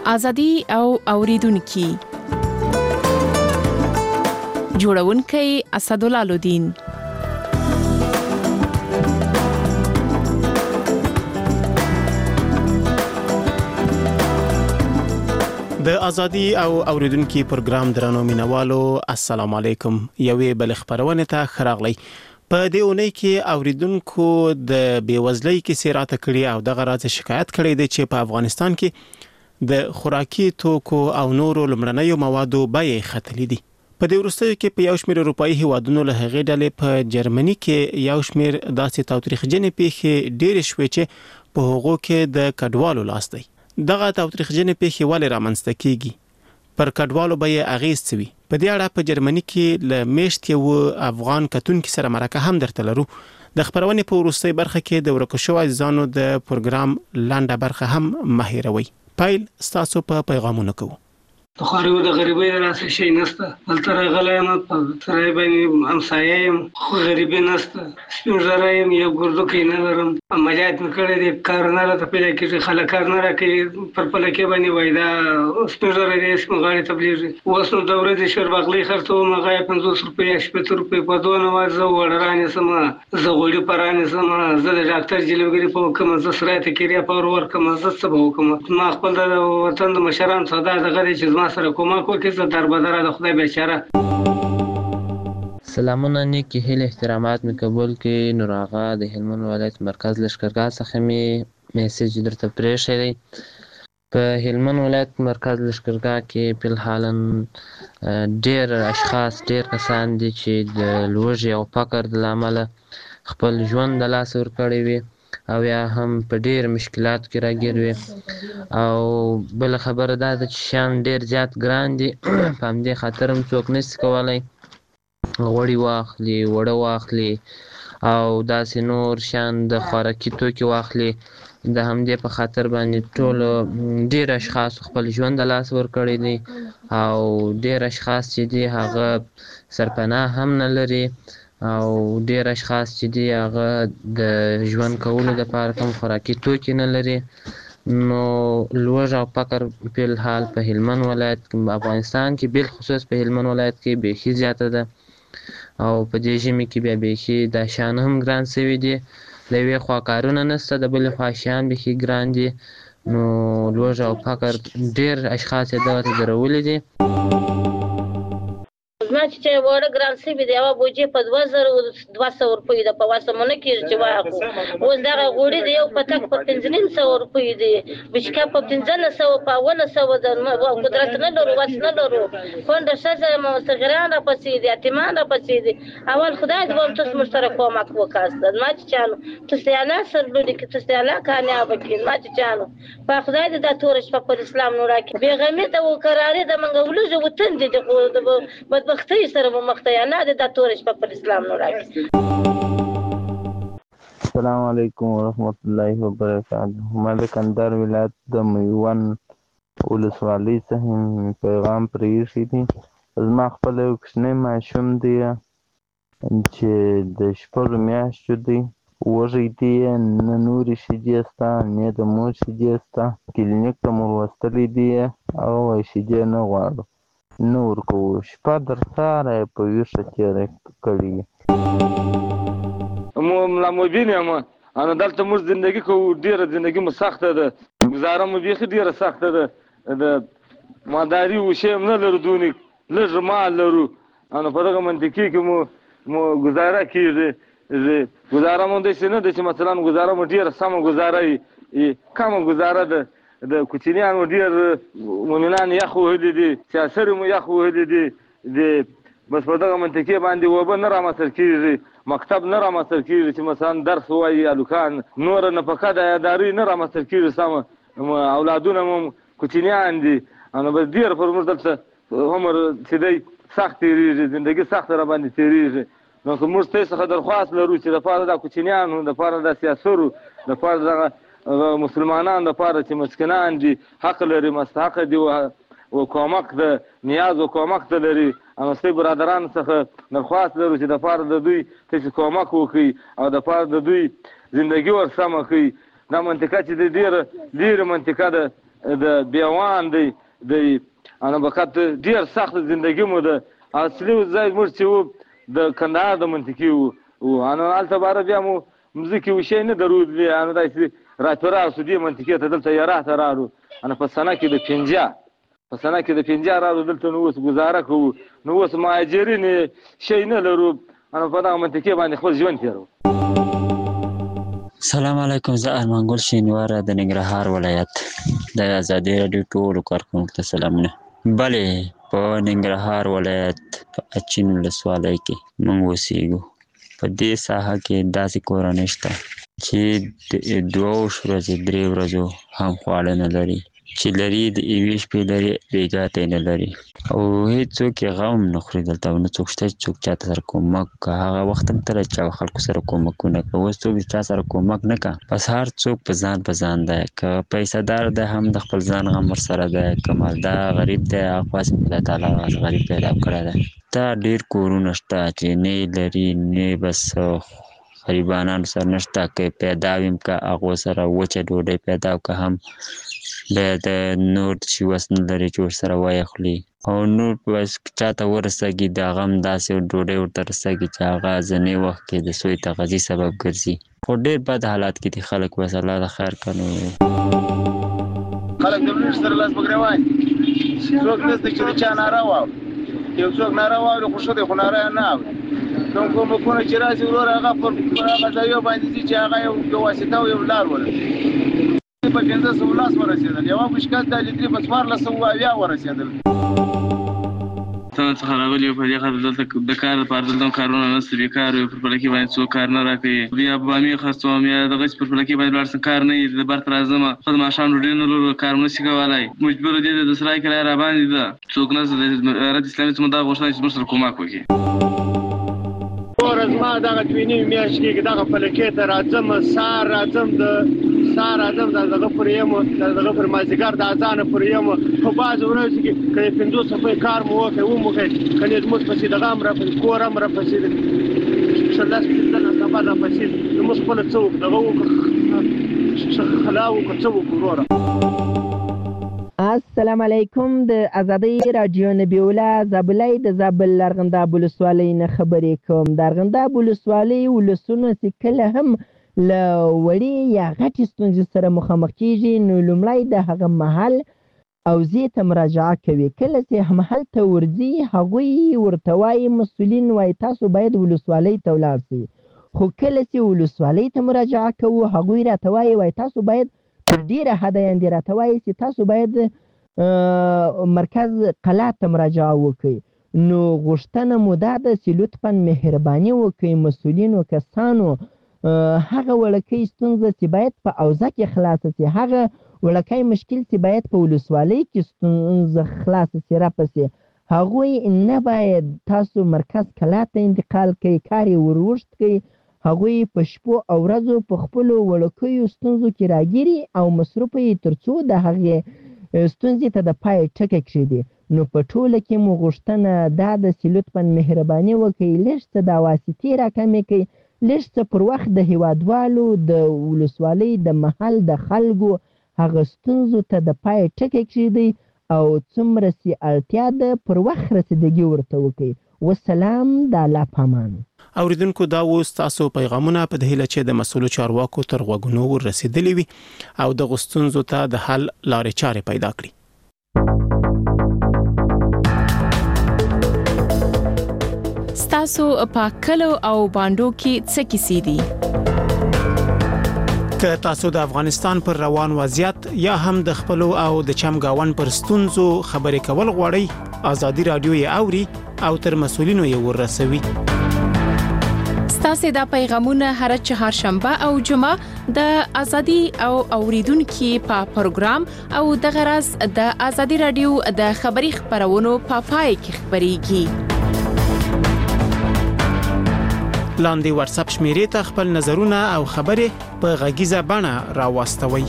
ازادي او اوریدونکو جوړونکي اسدالله الدین. د ازادي او اوریدونکو پروګرام درنو مینوالو السلام علیکم. یوې بل خبرونه ته خراغلی. په دې اونۍ کې اوریدونکو د بیوزلۍ کې سیراته کړی او د غراض شکایت کړی دی چې په افغانستان کې د خوراکي توکو او نورو لمړنیو موادو بیې ختلې دي. په دې وروستیو کې په یو شمېر اروپאי هیوادونو له هغې ډلې په جرمني کې یو شمېر داسې تاوتریخجنې پیښې ډېرې شوې چې په هغو کې د کډوالو لاس دی. دغه تاوتریخجنې پیښې ولې رامنځته کیږي؟ پر کډوالو به یې اغیز څه وي؟ په دې اړه په جرمني کې له میاشت یو افغان کتونکو سره مرکه هم درته لرو. د خبرونې په وروستۍ برخه کې د ورکو شوو عزیزانو د پروګرام لاندې برخه هم مهیروي. پایل ستاسو په پیغامونو کوو. خو د غریبۍ راسه شي نسته، دلته راغلایم په سره باندې همسایم، خو غریبۍ نسته، سپین زرایم یو ګردو کې نه لرم، عملیات مې کړی دی، کار نه راته پیدا کېږي، خلک کار نه راکوي، پر پلکې باندې وایي دا سپین زری دی، سپین غاړې ته بلېږي. اوس نو د ورځې شوربغلۍ خرڅوم، هغه یې 50 روپۍ 80 روپۍ په دونه وخت زه وړه رانیسم، زه غوړي په رانیسم، زه د ډاکټر جلوګري په وکړم، زه سرایته کیریا په ورکړم، زه څه به وکړم؟ ما خپل د وطن د مشرانو څخه دا دغه دی چې زما سره کومک وکړي، زه دربدره د خدای بیچاره. سلامونه، نیکی هیله احترامات می قبول کړي. نور آغا د هلمند ولایت مرکز لښکرګاه څخه می میسج درته پرېښی دی. په هلمند ولایت مرکز لښکرګاه کې فلحالا ډېر اشخاص، ډېر کسان دي چې د لوږې او فقر د امله خپل ژوند د لاسه ورکړی وي او یا هم په ډېر مشکلاتو کې راګیر وي. او بل خبره دا ده چې شیان ډېر زیات ګران دي، په همدې خاطر هم څوک نشي کولی غوړي واخلي، وړه واخلي او داسې نور شیان د خوراکي توکي واخلي. د همدې په خاطر باندې ټولو ډېر اشخاص خپل ژوند د لاسه ورکړی دی او ډېر اشخاص چې دي هغه سرپناه هم نه لري او ډېر اشخاص چې دي هغه د ژوند کولو دپاره کوم خوراکي توکي نه لري. نو لوږه او فقر فلحال په هلمند ولایت افغانستان کې بالخصوص په هلمند ولایت کې بیخي زیاته ده او په دې ژمي کې بیا بیخي دا شیان هم ګران شوي دي. د یوې خوا کارونه نشته، د بلې خوا شیان بیخي ګران دي. نو لوږه او فقر ډېر اشخاص یې دغه ته درولي دي. زما چې وړه ګران شوي دی، یوه بوجۍ په 2200 روپۍ ده، په وسمونه کېږي چې واخلو. اوس دغه غوړي د یو پتک په 1500 روپۍ دی، بچکا په 1500 په 1900 ده. قدرت نه لرو، وس نه لرو، کونډه ښځه صغیران راپسې دي، یتیمان راپسې دي. اول خدای دې به تاسو موږ سره کومک وکړاست. زما چیچانو تاسو یې الله سرلوړي کړي، تاسو یې الله کامیابه کړي. زما چیچانو په خدای دې دا توره شپه پر اسلام نور راکړي. بېغمي ده او کراري ده، موږ ولږه وطن دي بدبختۍ سره مو مخ ته یا نه د تورې شپه پر اسلام نور راکړي. السلام علیکم ورحمت الله وبرکاته. ما د کندهار ولایت د میوند ولسوالۍ څخه پیغام پرېښی دی. زما خپل یو کوچنی ماشوم دی چې د 6 میاشتو دی، وږی دی، نه نورې شیدې شته نه د مور شیدې شته. کلینیک ته مو وروستلی دی، هغه وایي شیدې نه غواړو، نه ورکوو. شپه در سهاره یې په ویښه تېره کړې. ملا مبین یم، دلته موږ زندګي کوو، ډېره زندګي مو سخته ده، ګزاره مو بیخي ډېره سخته ده. د مالداري وشی هم نه لرو، دونې لږ مال لرو، په دغه منطقې کې مو ګزاره کېږي. ګزاره مو داسې نه ده چې مثلا ګزاره مو ډېره سمه ګزاره وي، کمه ګزاره ده. د کوچنیانو ډېر مؤمنان یخ وهلي دي، سیاسر مو یخ وهلي دي. بس په دغه منطقې باندې اوبه نه رامسر کېږي، مکتب نه رامسر کېږي چې مثلا درس ووایي، هلکان نوره نفقه د عیادارۍ نه رامسر کېږي سمه. اولادونه مو کوچنیان دي، بس ډېر پر موږ دلته عمر چې دی سخت تېرېږي، زندګي سخته را باندې تېرېږي. نو که موږ تاسو څخه درخواست لرو چې دپاره د کوچنیانو دپاره د سیاسرو دپاره دغه مسلمانانو دپاره چې مسکینان دي، حق لري، مستحق دي و کومک د نیاز و کومک ته لري. ستاسو برادرانو څخه درخواست لرو چې دپاره د دوی تاسو کومک وکړي او دپاره د دوی زندګي ورسمه کړي. دا منطقه چې د ډېره منطقه ده، د بیوان دی انا وخت ډیر سخت ژوندۍ مو د اصلي ځای موږ چې و د کندهار د منطقي و انا البته بار بیا مو مزکی وشي نه درود دی انا دای راپورا سودی منطقي ته دلته یاره ته راړو انا په سنه کې د 50 راړو دلته نو اوس گزاره کوو نو اوس مهاجرین شي نه لرو انا په دغه منطقي باندې خپل ژوند تیرو. سلام علیکم، زه ارمان ګل شینواره د ننګرهار ولایت د ازادي راډیو ټولو کارکونکو ته سلامونه. بلې په ننګرهار ولایت په اچین ولسوالۍ کې موږ اوسېږو. په دې ساحه کې داسې کورنۍ شته چې د 2 ورځې 3 ورځو هم خواړه نه لري، چې لري د 1 شپې لري بېګا ته نه لري او هېڅوک یې غم نه خوري دلته او نه څوک شته چې څوک چاته سره کومک که هغه وخت هم تله چې خلکو سره کومکونه کوه. اوس څوک چا سره کومک نه که، بس هر څوک په ځان دی، که پیسه دار دی هم د خپل ځان غم ورسره دی، که مالدار غریب دی هغه خاص خدای تعالی غریب پیدا کړی دی. دا ډېر کورونه شته چې نه لري نه بس غریبانانو سره نشته، که پیدا ویم که هغو سره وچه ډوډۍ پیدا که هم بیا د نور چې وس نه لري چې ورسره ویخلي او نور بس چاته ورسېږي د هغه هم داسې ډوډۍ ورته رسېږي چې هغه ځینې وخت کې د سوی تغذي سبب ګرځي. خو ډېر بد حالات کې دي خلک، بس الله د خیر کړي. خلک د بلوش سره لاس بګروان څوک نشته چې د چا ناره واوري، یو څوک ناره واوري خو ښه دی خو ناره نه اوري. کوم کومکونه چې راځي ورور هغه پر هغه ځایو باندې ځي چې هغه یو واسطه او یو لار ولري. په 1500 لاس ورسېدل، یوه مشکل د لیتري په 1400 ورسېدل. څنګه څخه راغلي په دې خاطر دلته د کار لپاره دلته کارونه نشته، بیکار یو پر پلکې باندې څوک کار نه راکوي، بیا بامي خرڅوم یا دغه پر پلکې باندې لاړ کار نه وي د برت راځم خپل ماښام ډوډۍ نه لرو کار نشي کولی، مجبور دي د سرای کرایه را باندې ده، څوک نشته د امارت اسلامي څخه دا غوښتنه چې موږ سره کومک وکړي. ورځ ما دغه 2 میاشتې کې دغه پلکې ته راځم، سهار راځم دغه پورې یم، دغه پر مازدیګر د اذانه پورې یم. خو بعضې ورځې کې که 50 روپۍ کار مو وکړی وموښی که زموږ پسې دغه هم راپسې کور هم راپسې 15 سبا راپسې زموږ خپله څه وکړو دغه وکړو خلا وکړو څه وکړو وروره. السلام علیکم، د ازادۍ راډیو نبی الله زابلۍ د زابل ارغنداب ولسوالۍ نه خبرې کوم. د ارغنداب ولسوالۍ ولسونه چې کله هم له وړې یا غټې ستونزې سره مخامخ کېږي نو لومړی د هغه محل اوضاع ته مراجعه کوي. کله چې محل ته ورځي هغوی ورته وایي مسؤلین وایي تاسو باید ولسوالۍ ته ولاړ شئ، خو کله چې ولسوالۍ ته مراجعه کوو هغوی راته وایي تاسو باید پر ډیره حده یې راته وایي چې تاسو باید مرکز قلات ته مراجعه وکړئ. نو غوښتنه مو دا ده چې لطفا مهرباني وکړئ مسؤلینو کسانو هغه وړکۍ ستونزه چې باید په اوضاع کې خلاصه شي، هغه وړکۍ مشکل چې باید په ولسوالۍ کې ستونزه خلاصه شي راپسې هغوی نه باید تاسو مرکز قلات ته انتقال کوي، کار یې وروشت کوي. هغوی په شپو او ورځو په خپلو وړکیو ستونزو کې راګیري او مصروف یې تر څو د هغې ستونزې ته د پای ټکی کښېږدي. نو په ټوله کې مو غوښتنه دا ده چې لطفا مهرباني وکړئ لږ څه دا واسطې راکمې کړئ، لږ څه پر وخت د هیوادوالو د ولسوالۍ د محل د خلکو هغه ستونزو ته د پای ټکی کښېږدئ او څومره چې اړتیا ده پر وخت رسیدګي ورته وکړئ. والسلام، د الله پامان. اوریدونکو دا اوس تاسو پیغامونه په دې هیله چې د مسؤلو چارواکو تر غوږونو ورسېدلي وي او د غوښتنو ته د حل لارې چارې پیدا کړي. ستاسو په کلو او باندو کې څه کیسې دي؟ که تاسو د افغانستان پر روان وضعیت یا هم د خپلو او د چمګاون پر ستونزو خبرې کول غواړئ، ازادي راډیو یې اوري او تر مسؤلینو یې ورسوي. ستاسو د پیغامونه هر چهارشنبه او جمعه د ازادي او اوریدونکو په پروګرام او د غرض د ازادي راډیو د خبري خبرونو په پای کې خبريږي. لاندې واتس اپ شمیرې ته خپل نظرونه او خبرې په غږیزه بڼه راوستوي.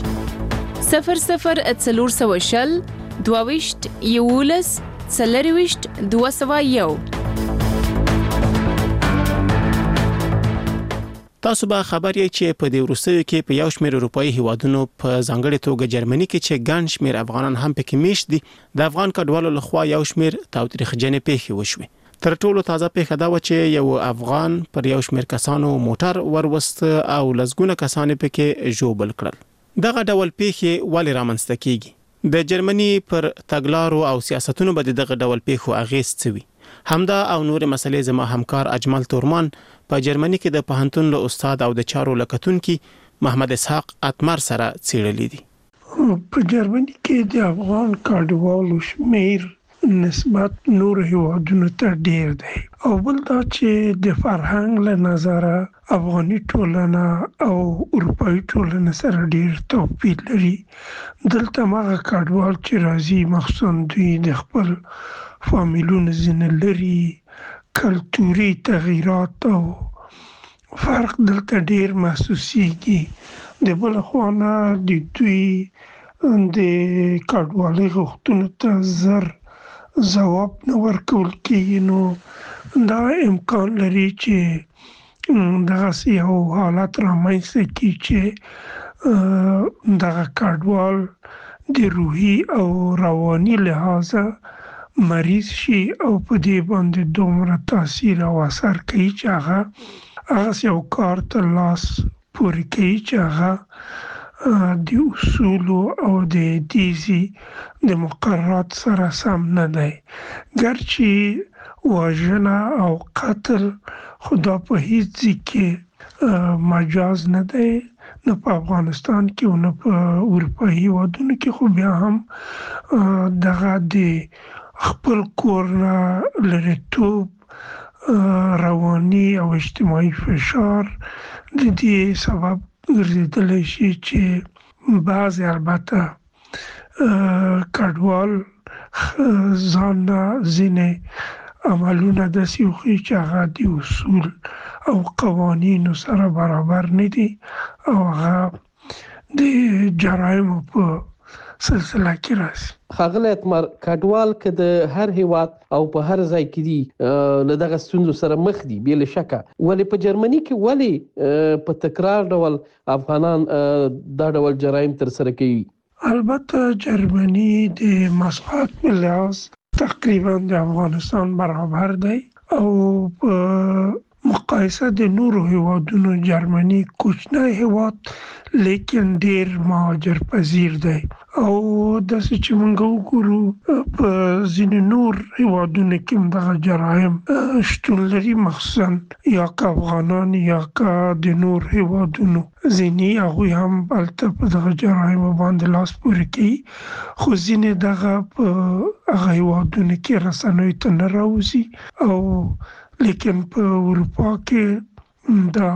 0040 22 یولس 40 201. تاسو به خبر یې چې په دې وروستیو کې په یو شمېر اروپאי هیوادونو په ځانګړي توګه جرمني کې چې ګڼ شمېر افغانان هم پکې میشت دي د افغان کډوالو لخوا یو شمېر تاوتریخجنې پیښې وشوې. تر ټولو تازه پیښه دا و چې یو افغان پر یو شمېر کسانو موټر وروست او لزګونه کسان پکې ژوبل کړل. دغه ډول پیښې ولې رامنځته کیږي؟ د جرمني پر تګلارو او سیاستونو باندې دغه ډول پیښو اغیز څه وي؟ همدا او نور مسلې زما همکار اجمل تورمان په جرمني کې د پوهنتون له استاد او د چارو لکتونکو محمد اسحاق اتمر سره څېړلې دي. په جرمني کې د افغان کډوالو شمیر نسبت نور هیوادونو ته ډیر دی او بل دا چې د فرهنګ له نظره افغاني ټولنه او اروپאי ټولنه سره ډیر توپیر لري. دلته هغه کډوال چې راځي مخصوصا دوی د خپل فامیلونو ځینې لري کلتوري تغییرات او فرق دلته ډیر محسوسیږي. د بل خوانه د دوی د کډوالۍ غوښتنو ته زر ځواب نه ورکول کېږي، نو دا امکان لري چې دغسې یو حالت رامنځته کړي چې دغه کډوال د روحي او رواني لحاظه مریض شي او په دې باندې دومره تاثیر او اثر کوي چې هغه یو کار ته لاس پورې کوي چې هغه د اصول او د دیزي د مقررات سره سم نه دی. ګرچې وژنه او قتل خدا په هیڅ ځای کې مجاز نه دی، نه په افغانستان کې او نه په اروپایي هیوادونو کې، خو بیا هم دغه د خپل کور نه لرېتوب رواني او اجتماعي فشار د دې سبب ګرځېدلی شي چې بعضې البته کډوال ځان نه ځینې عملونه داسې وښيي چې هغه د اصول او قوانینو سره برابر نه دي او هغه د جرایمو په سلسله کې راځي. ښاغلی اتمر، کډوال که د هر هیواد او په هر ځای کې دي له دغه ستونزو سره مخ دي بې له شکه، ولې په جرمني کې ولې په تکرار ډول افغانان دا ډول جرایم ترسره کوي؟ البته جرمني د مساحت په لحاظ تقریبا د افغانستان برابر دی او په مقایسه د نورو هیوادونو جرمني کوچنی هیواد لیکن ډیر مهاجر پذیر دی او داسې چې موږ وګورو په ځینې نور هیوادونو کې دغه جرایم شتون لري، مخصوصا یا که افغانان یا که د نور هیوادونو ځینې هغوی هم هلته په دغه جرایمو باندې لاس پورې کوي، خو ځینې دغه په هغه هیوادونو کې رسنیو ته نه راوځي او لیکن په اروپا کې دا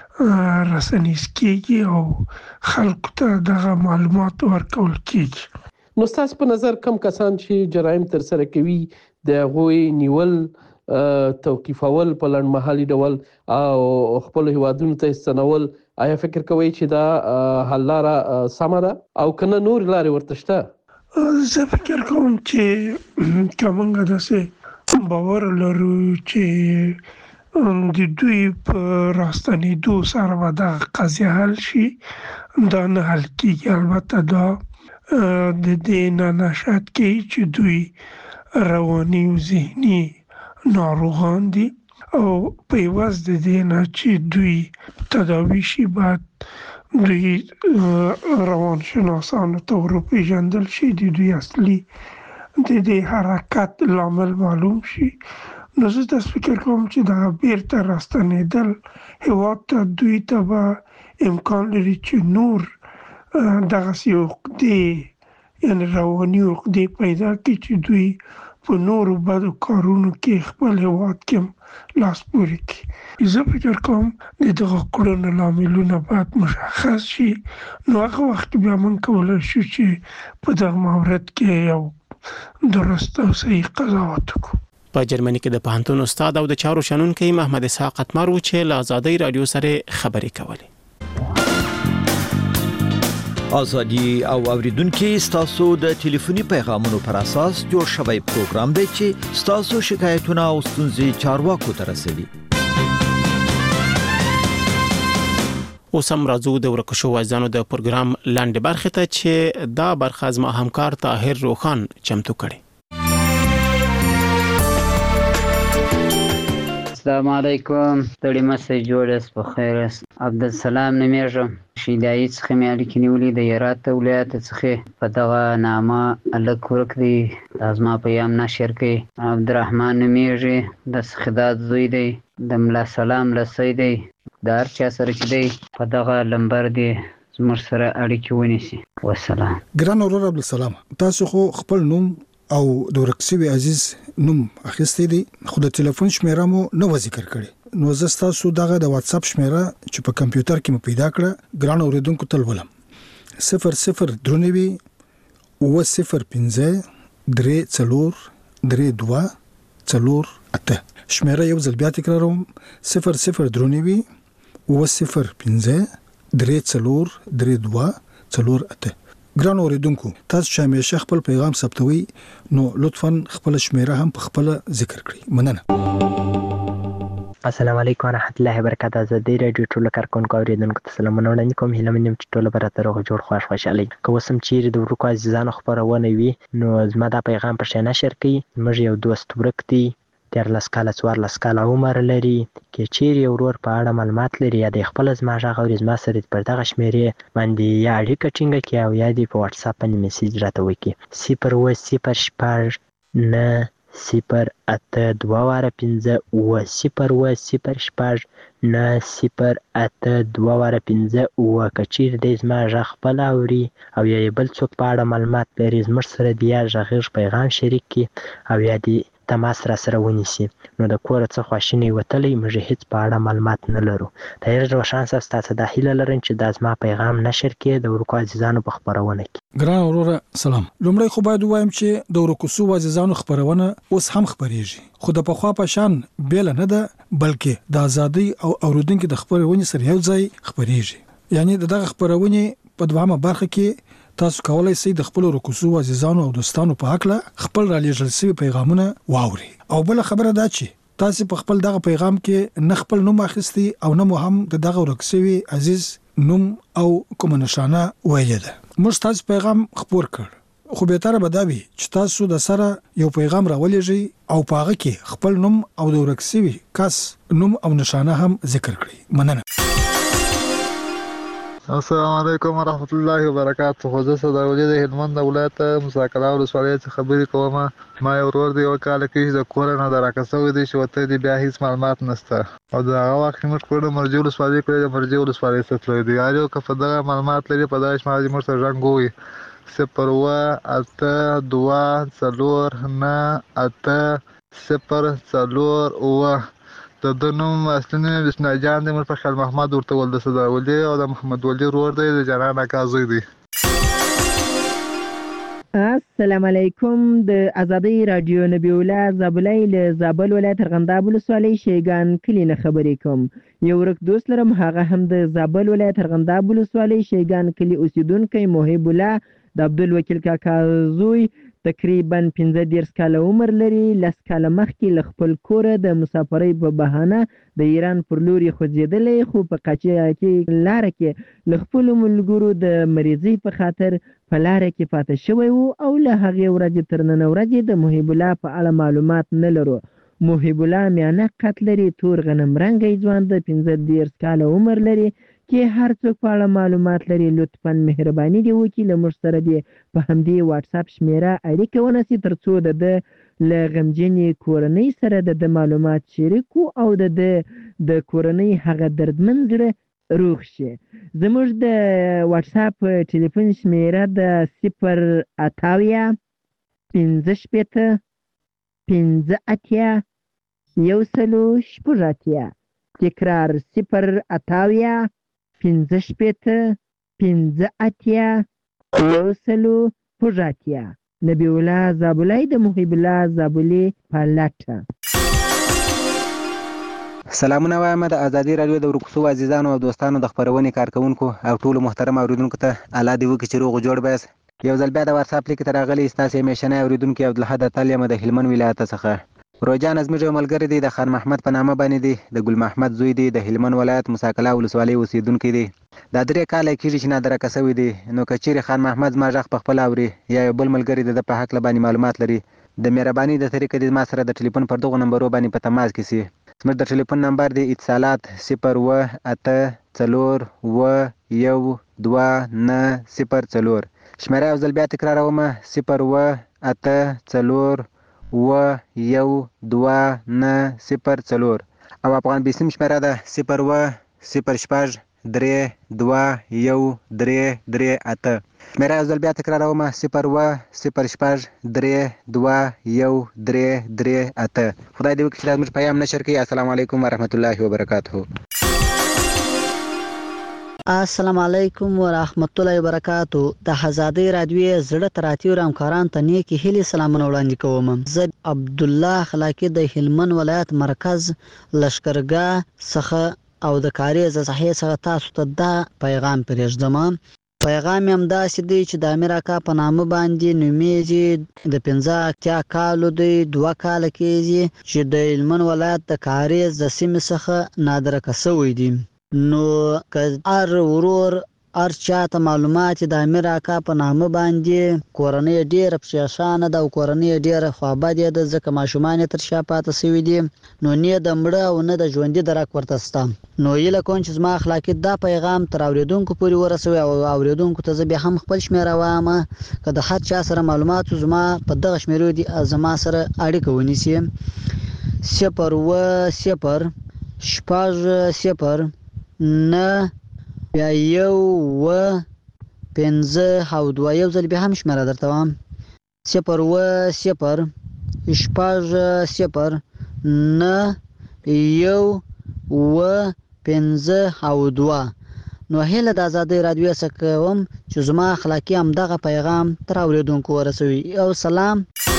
رسنیز کېږي او خلکو ته دغه معلومات ورکول کېږي. نو ستاسو په نظر کوم کسان چې جرایم ترسره کوي د هغوی نیول، توقیفول په لنډمهالي ډول او خپل هیوادونو ته استنول، آیا فکر کوئ چې دا حل لاره سمه ده او که نه نور لارې ورته شته؟ زه فکر کوم چې که موږ داسې باور لرو چې د دوی په راستنېدو سره به دغه قضیه حل شي، دا نه حل کېږي. البته دا د دې نه نشأت کوي چې دوی رواني او ذهني ناروغان دي او په عوض د دې نه چې دوی تداوي شي باید دوی روانشناسانو ته وروپېژندل شي، د دوی اصلي د دې حرکت لامل معلوم شي. نو زه داسې فکر کوم چې دغه بیرته راستنېدل هېواد ته دوی ته به امکان لري چې نور دغسې عقدې یعنې رواني عقدې پیدا کړي چې دوی په نورو بدو کارونو کې خپل هېواد کې لاس پورې کړي. زه فکر کوم د دغه کړنو لاملونه باید مشخص شي، نو هغه وخت بیا موږ کولی شو چې په دغه مورد کې یو درست او صحیح قضاوت وکړو. په جرمني کې د پوهنتون استاد او د چارو شنونکی محمد اسحاق اتمر و چې له آزادۍ رادیو سره خبرې کولې. ازادي او اوریدونکو ستاسو د ټلیفوني پیغامونو پر اساس جوړ شوی پروګرام دی چې ستاسو شکایتونه او ستونزې چارواکو ته رسوي. اوس هم راځو د ورکو شوو ځانو د پروګرام لاندې برخه ته چې دا برخه زما همکار طاهر روخان چمتو کړي. السلام علیکم، ستړي مسئ جوړس په خیر. عبدالسلام نومیږم، شیدایي څخه مې اړیکې نیولې د هرات ولایت څخه. په دغه نامه هلک ورک دی، دا زما پیغام نشر کړي. عبدالرحمن نومیږي، د سخداد زوی دی، د ملا سلام لسی دی. د هر چا سره چې دی په دغه لمبر دی زموږ سره اړیکې ونیسي. والسلام. ګران ورور عبدالسلام، تاسو خو خپل نوم او د ورک شوي عزیز نوم اخیستی دی، خو د ټلیفون شمیره مو نه ذکر کړي. نو زه ستاسو دغه د واتس اپ شمیره چې په کمپیوټر کې مو پیدا کړه ګران اوریدونکو ته ولم 00 905 3 4 8. شمیره یو ځل بیا تکراروم 00 905 3 4 8. ګران اوریدونکو، تاسو چې همیشه خپل پیغام ثبتوي نو لطفاً خپل شمیره هم په خپل ذکر کړئ. مننه. السلام علیکم ورحمت الله وبرکاته. زه د رادیو ټولو کارکونکو اوریدونکو ته سلامونه وړاندې کوم. هیله مې چې ټول به راته روغ جوړ خوشحاله وي. که اوس هم چیرې د ورکو عزیزانو خپرونه وي نو زما دا پیغام پر شا نشر کړئ. زموږ یو دوست ورک دی، 13 کاله 14 کاله عمر لري. که چیرې یو ورور په اړه معلومات لري یا د خپل زما غږ اوري، زما سره پر دغه شمیرې باندې یا اړیکه ټینګه کړي او یا دې په واتس اپ باندې میسیج راته وکړي. 0 0 0 8 2 5 0 0 9 0 8 2 5 که چیرې د زما غږ خپل اوري او یا بل څوک په اړه معلومات لري، زموږ سره د یا غږ پیغام شریک کړي او یا د تماس را سره ونیسي. نو د کور څخه خواشینی وتلی موږ هیڅ په اړه معلومات نه لرو. طاهر روشان صاحب، تاسو د هیله لرم چې دا زما پیغام نشر کړي د ورکو عزیزانو په خپرونه کې. ګران وروره سلام. لومړی خو باید ووایم چې د ورکو شوو عزیزانو خپرونه اوس هم خپریږي، خو د پخوا په شان بیل نه ده، بلکې د ازادي او اوریدونکو د خپرونې سره یو ځای خپریږي. یعنی دغه خپرونې په دوامه برخه کې تاسو کولای شئ د خپل رکوسو عزیزانو او دوستانو په حق له خپل را لېږل شوي پیغامونه واوري. او بل خبره دا چې تاسو په خپل دغه پیغام کې نه خپل نوم اخیستی او نه مو هم دغه ورکسوي عزیز نوم او کوم نشانه ویلې ده. موږ تاسو پیغام خپور کړ، خو به تر به دا وي چې تاسو د سره یو پیغام راولېږئ او په هغه کې خپل نوم او د ورکسوي کس نوم او نشانه هم ذکر کړئ. مننه. السلام علیکم ورحمت الله وبرکاته. خو زه صداولی د هلمند ولایت مساکلا ولسوالۍ څخه خبرې کوم. ما یو ورور دی، یو کال کې د کور نه د راکسوي دی چې وته دی بیا هیڅ معلومات نشته. او د هغه وخت موږ کړو مرجو ولسوالۍ کې د مرجو ولسوالۍ څخه دی. هر یو که په دغه معلومات لري په دغه شمال موږ سره رنګوي 0 8 2 4 9 8 0 4 د دنوم اصلي نوم بسم جان دی. موږ په خیال محمد ورته ول د صداولی او د محمد ولی ورور دی، د جنان اکا زوی دی. السلام علیکم. د ازادي رادیو نبی الله زابلای له زابل ولایت ارغنداب ولسوالۍ شیګان کلی نه خبرې کوم. یو ورک دوست لرم، هغه هم د زابل ولایت ارغنداب ولسوالۍ شیګان کلی اوسیدونکی محب الله د عبدالوکیل کاکا زوی. تقریبا 15 کاله عمر لري. 10 کاله مخکې له خپل کوره د مسافرۍ په بهانه د ایران پر لور خوځېدلی، خو په قاچاقي لاره کې له خپلو ملګرو د مریضۍ په خاطر په لاره کې پاتې شوی و او له هغې ورځې تر نن ورځې د محب الله په اړه معلومات نه لرو. محب الله میانه قد لري، تور غنم رنګی ځوان د 15 کاله عمر لري. کې هر څوک په اړه معلومات لري لطفاً مهرباني دې وکړي له موږ سره دې په همدې واتس اپ شمیره اړیکه ونیسي ترڅو د له غمجنې کورنۍ سره د معلومات شریکو او د کورنۍ هغه دردمن زړه روغ شي. زموږ د واتس اپ ټلیفون شمیره د 0 8 15 15 8 1 تکرار 0 8 15 15 8 1 نبی الله زابلای د محب الله زابلی پالټ. سلامونه وایم د ازادي رادیو د ورکوسو عزیزانو او دوستانو د خبرونې کارکونکو او ټولو محترم اوریدونکو ته الله دې وکړي چې روغ جوړ بس. یو ځل بیا د واتس اپ لیک ته راغلی ستاسو همیشنی اوریدونکو عبدالحد اتل یم د هلمند ولایت څخه. روجان زموږ یو ملګری دی د خان محمد په نامه باندې دی د ګل محمد زوی دی د هلمند ولایت موسی کلا ولسوالۍ اوسیدونکی دی دا 3 کاله کېږي چې نادرکه شوی دی نو که چیرې خان محمد زما غږ په خپله اوري یا یو بل ملګری د په هکله باندې معلومات لري د مهرباني د طریقې د ما سره د ټلیفون پر دغو نمبرو باندې په تماس کې سي زموږ د ټلیفون نمبر دی اتصالات 018412904 شمیره یو ځل بیا تکراروم 018412904 او افغان بیسیم شمیره ده 01063213338 شمیره یو ځل بیا تکراروم 01063213338 خدای دې وکړي چې زموږ پیغام نشر کړي. السلام علیکم ورحمت الله وبرکاته. السلام علیکم ورحمت الله وبرکاتو. د آزادۍ رادیو زړه تراتیو همکاران ته نیکی هیلې سلامونه وړاندې کوم. زه عبد الله خلاقی د هلمند ولایت مرکز لشکرګاه څخه او د کاریز صحیح څخه تاسو ته دا پیغام پرېږدم. پیغام هم داسې دی چې د امیر اکا په نامه باندې نومیږي د 15 کالو دی 2 کاله کېږي چې د هلمند ولایت د کاریز د سیمې څخه نادرکه شوی دی. نو که هر ورور هر چاته معلومات د امیر اکا په نامه باندې کورنۍ ډېره پریشانه ده او کورنۍ ډېره خوابدې ده ځکه ماشومان یې تر شا پاته شوي دي نو نه د مړه او نه د ژوندي درک ورته شته. نو هیله کوم چې زما اخلاقي دا پیغام تر اورېدونکو پورې ورسوي او اورېدونکو ته زه بیا هم خپل شمېره وایم که د هر چا سره معلومات زما په دغه شمېرو دي زما سره اړیکه ونیسي 010 نه بیا 1 او 2 یو ځل بیا هم شمېره درته وایم 010 نه 1 او 2 نو هیله د آزادۍ رادیو څخه کوم چې زما اخلاقي هم دغه پیغام تر اورېدونکو ورسوي. او سلام.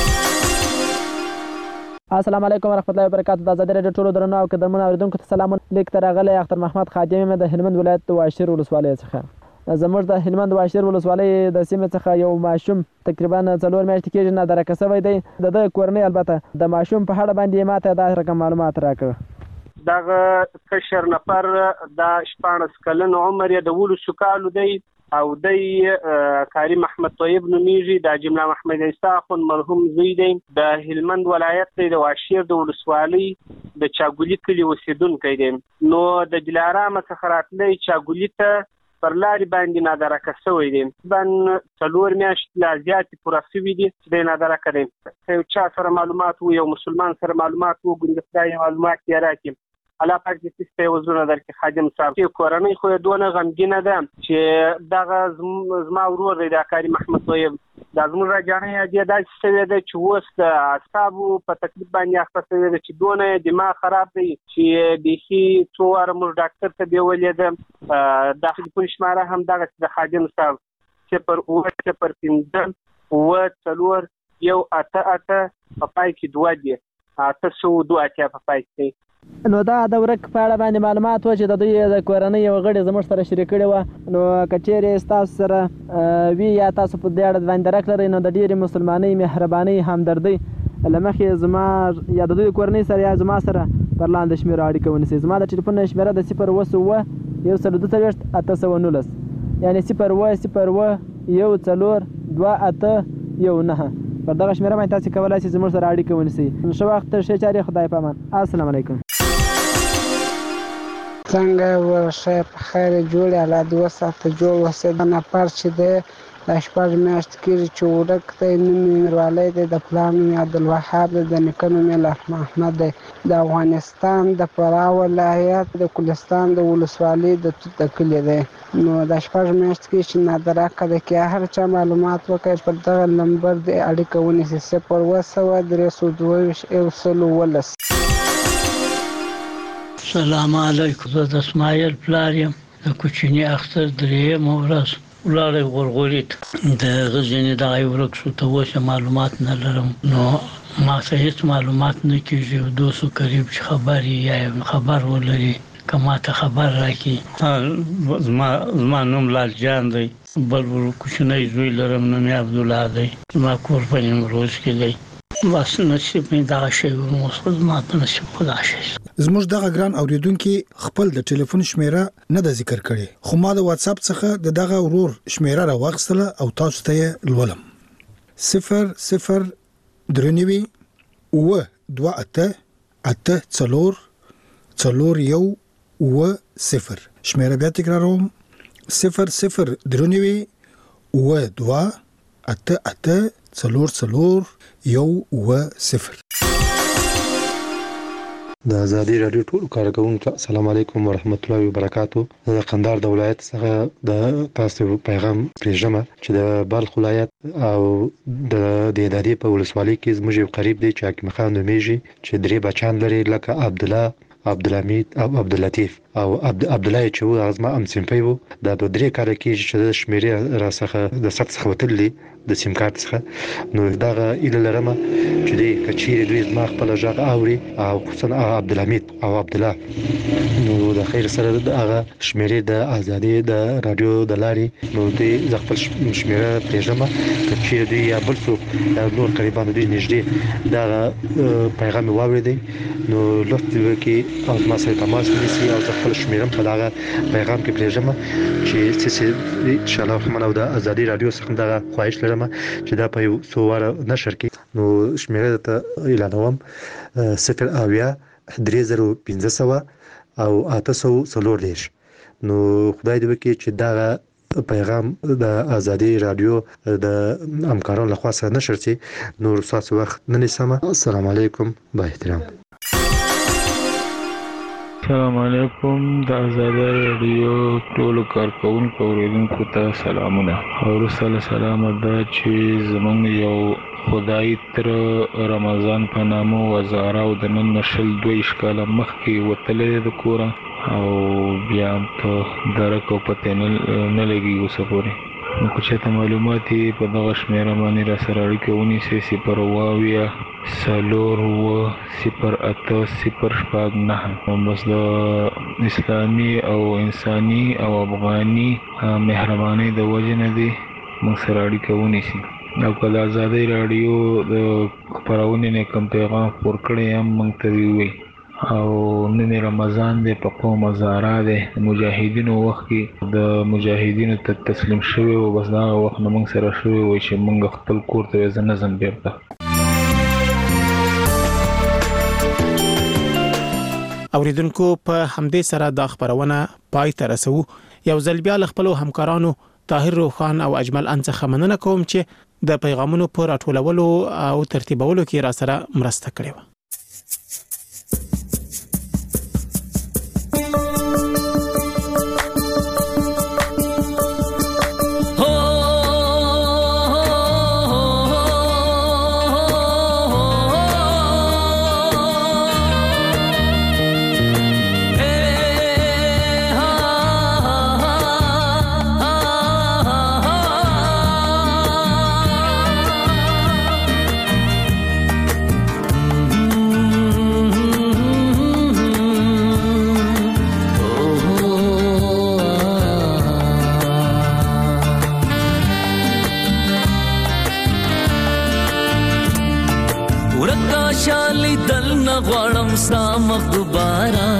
السلام علیکم ورحمت الله وبرکاتو. د آزادۍ رادیو ټولو درنو او قدرمنو اورېدونکو ته سلامونه. لیک ته راغلی اختر محمد خادم یم د هلمند ولایت د واشیر ولسوالۍ څخه. زموږ د هلمند واشیر ولسوالۍ د سیمې څخه یو ماشوم تقریبا 4 میاشتې کېږي نادرکه شوی دی. د کورنۍ البته د ماشوم په اړه باندې ماته دا رقم معلومات راکړه. دغه کشر نفر د 14 کلن عمر یې د 12 کالو دی او د کاری محمد طیب نومیږي د جمله محمد عیسی خون مرحوم زوی دی د هلمند ولایت د واشیر د ولسوالۍ د چاګولی کلی اوسیدونکی دی. نو د دلارام څخه راتلی چاګولی ته پر لارې باندې نادرکه شوی دی. تقریبا 4 میاشتې لا زیاتې پوره شوي دي چې دی نادرکه دی. یو چا سره معلومات وو یو مسلمان سره معلومات وو ګوندې خدای معلومات یې راکړي. الله پاک دې سپی وزرونه درکړي. خادم صاحب چې کورنۍ خو یې دونه غمګینه ده چې دغه زما ورور دی د کاري محمد طیب دا زموږ راجانۍ دې داسې شوې ده چې اوس د اعصابو په تکلیف باندې اخته شوې ده چې دونه دماغ خراب دی چې بیخي څو واره موږ ډاکټر ته بیولې ده. د ټلیفون شماره هم دغسې د خادم صاحب 01050 په پای کې 2 دي 802 په پای کې. نو دا د ورک په اړه باندې معلومات و چې د دوی د کورنۍ یو غړي زموږ سره شریک کړي وه. نو که چیرې ستاسو سره وي یا تاسو په دې اړه باندې درک لرئ نو د ډېرې مسلمانۍ مهربانۍ همدردۍ له مخې زما یا د دوی کورنۍ سره یا زما سره پر لاندې شمېرو اړیکه ونیسئ. زما د ټلیفون شمېره د 010 یعنې 010142819 پر دغه شمېره باندې تاسو کولی شئ زموږ سره اړیکه ونیسئ. ښه وخت ښې چارې خدای په امان. السلام علیکم. څنګه ورشه په خیر جوړ الله دې وساته جوړ وسه د نفر چې دی د 4 میاشتې کېږي چې ورک دی نوم یې میروالی دی د پلار نوم یې عبدالوهاب دی د نیکه نوم یې محمد دی د افغانستان د فراه ولایت د کلستان د ولسوالۍ د توت د کلي دی. نو د 4 میاشتې کېږي چې نادرکه دی. که هر چا معلومات وکړي پر دغه نمبر د اړیکه ونیسي 010 سلام علیکم. زه د اسماعیل پلار یم د کوچني اختر 3مه ورځ ولاړی غورغوري ته د غزني دغه ورک شو ته اوس معلومات نه لرم. نو ما څه هېڅ معلومات نه کېږي. 200 قریب چې خبر یا خبر ولري که ما ته خبر راکړي. زما نوم لال جان دی. بل کوچنی زوی لرم نوم یې عبدالله دی. زما کور په نیمروز کې دی. بس نصیب مې دا شی نو ما په نصیب خدا شي. زموږ دغه ګران اوریدونکو خپل د ټلیفون شمیره نه د ذکر کړي، خو ما د واتس اپ څخه دغه ورور شمیره راوغستله او تاسو ته لولم. 003 و 28 84 4 0 شمیره بیا تکراروم 003 و 28 84 0 د ازادي رادیو ټول کارکونکو السلام علیکم ورحمت الله وبرکاتو. د قندهار د ولایت څخه د تاسو پیغام پرېږم چې د بلخ ولایت او د ادارې په ولسوالۍ کې زموږ قریب دی چې حکیم خان نومیږي چې درې بچان لري لکه عبد الله، عبدالحمید او عبداللطیف او عبد الله چې و ازما ام سیمپي وو. دا د درې کال کې چې د شمیرې را څخه د سخت څخه وتلې د سیم کارت څخه نو دغه اله لرمه چې د کچېری دوی ما خپل ځای اوري او خصوصا عبدالحمید او عبد الله نو د خیر سره دغه شمیرې د ازادي د رادیو د لاري نو دوی خپل شمیره پېژنه کچېری دوی یا بل څوک نور قریبان دوی نږدې دا پیغام واوریدي نو لفظ کې او ما سره تماس نیسي او خپل شمیره په دغه پیغام کې پېژنه چې ان شاء الله خمن او د ازادي رادیو څخه دغه خواهش لرم چې دا په څو واره نشر کې نو شمیره ته اعلانوم 0 او 840 نو خدای دې وکړي چې دا پیغام د ازادي رادیو د همکارانو لخوا سره نشر شي. نور تاسو وخت نه نیسم. السلام علیکم با احترام. السلام علیکم د ازادي رادیو ټول کارکونکو اوریدونکو ته سلامونه. او رسول سلام ده چې زمونږ یو خدای تر رمضان په نامو وزاره او د نن نشل 2 کاله مخکې وتلې د کور او بیا په درک او پته نه لګي وسپوري. نو چې ته معلوماتي په دغه شمیره باندې را سره اړیکه ونیسئ 0 بس د اسلامي او انساني او افغاني مهرباني د وجه نه دی موږ سره اړیکه ونیسئ. او کله ازادي رادیو د خبرونه نه کوم پیغام ورکړی هم موږ ته وی او نن رمضان دی په قوم زارا دی مجاهدینو وخت کې د مجاهدینو ته تسلیم شوی او بس دا وخت موږ سره شوی و چې موږ خپل کور ته ځنه بیرته. اوریدونکو په همدې سره د خبرونه پای ته رسو. یو ځل بیا خپل همکارانو طاهر روخان او اجمل انڅخه مننه کوم چې د پیغامونو پر راټولولو او ترتیبولو کې را سره مرسته کړې و. غواړم سامخ دوباره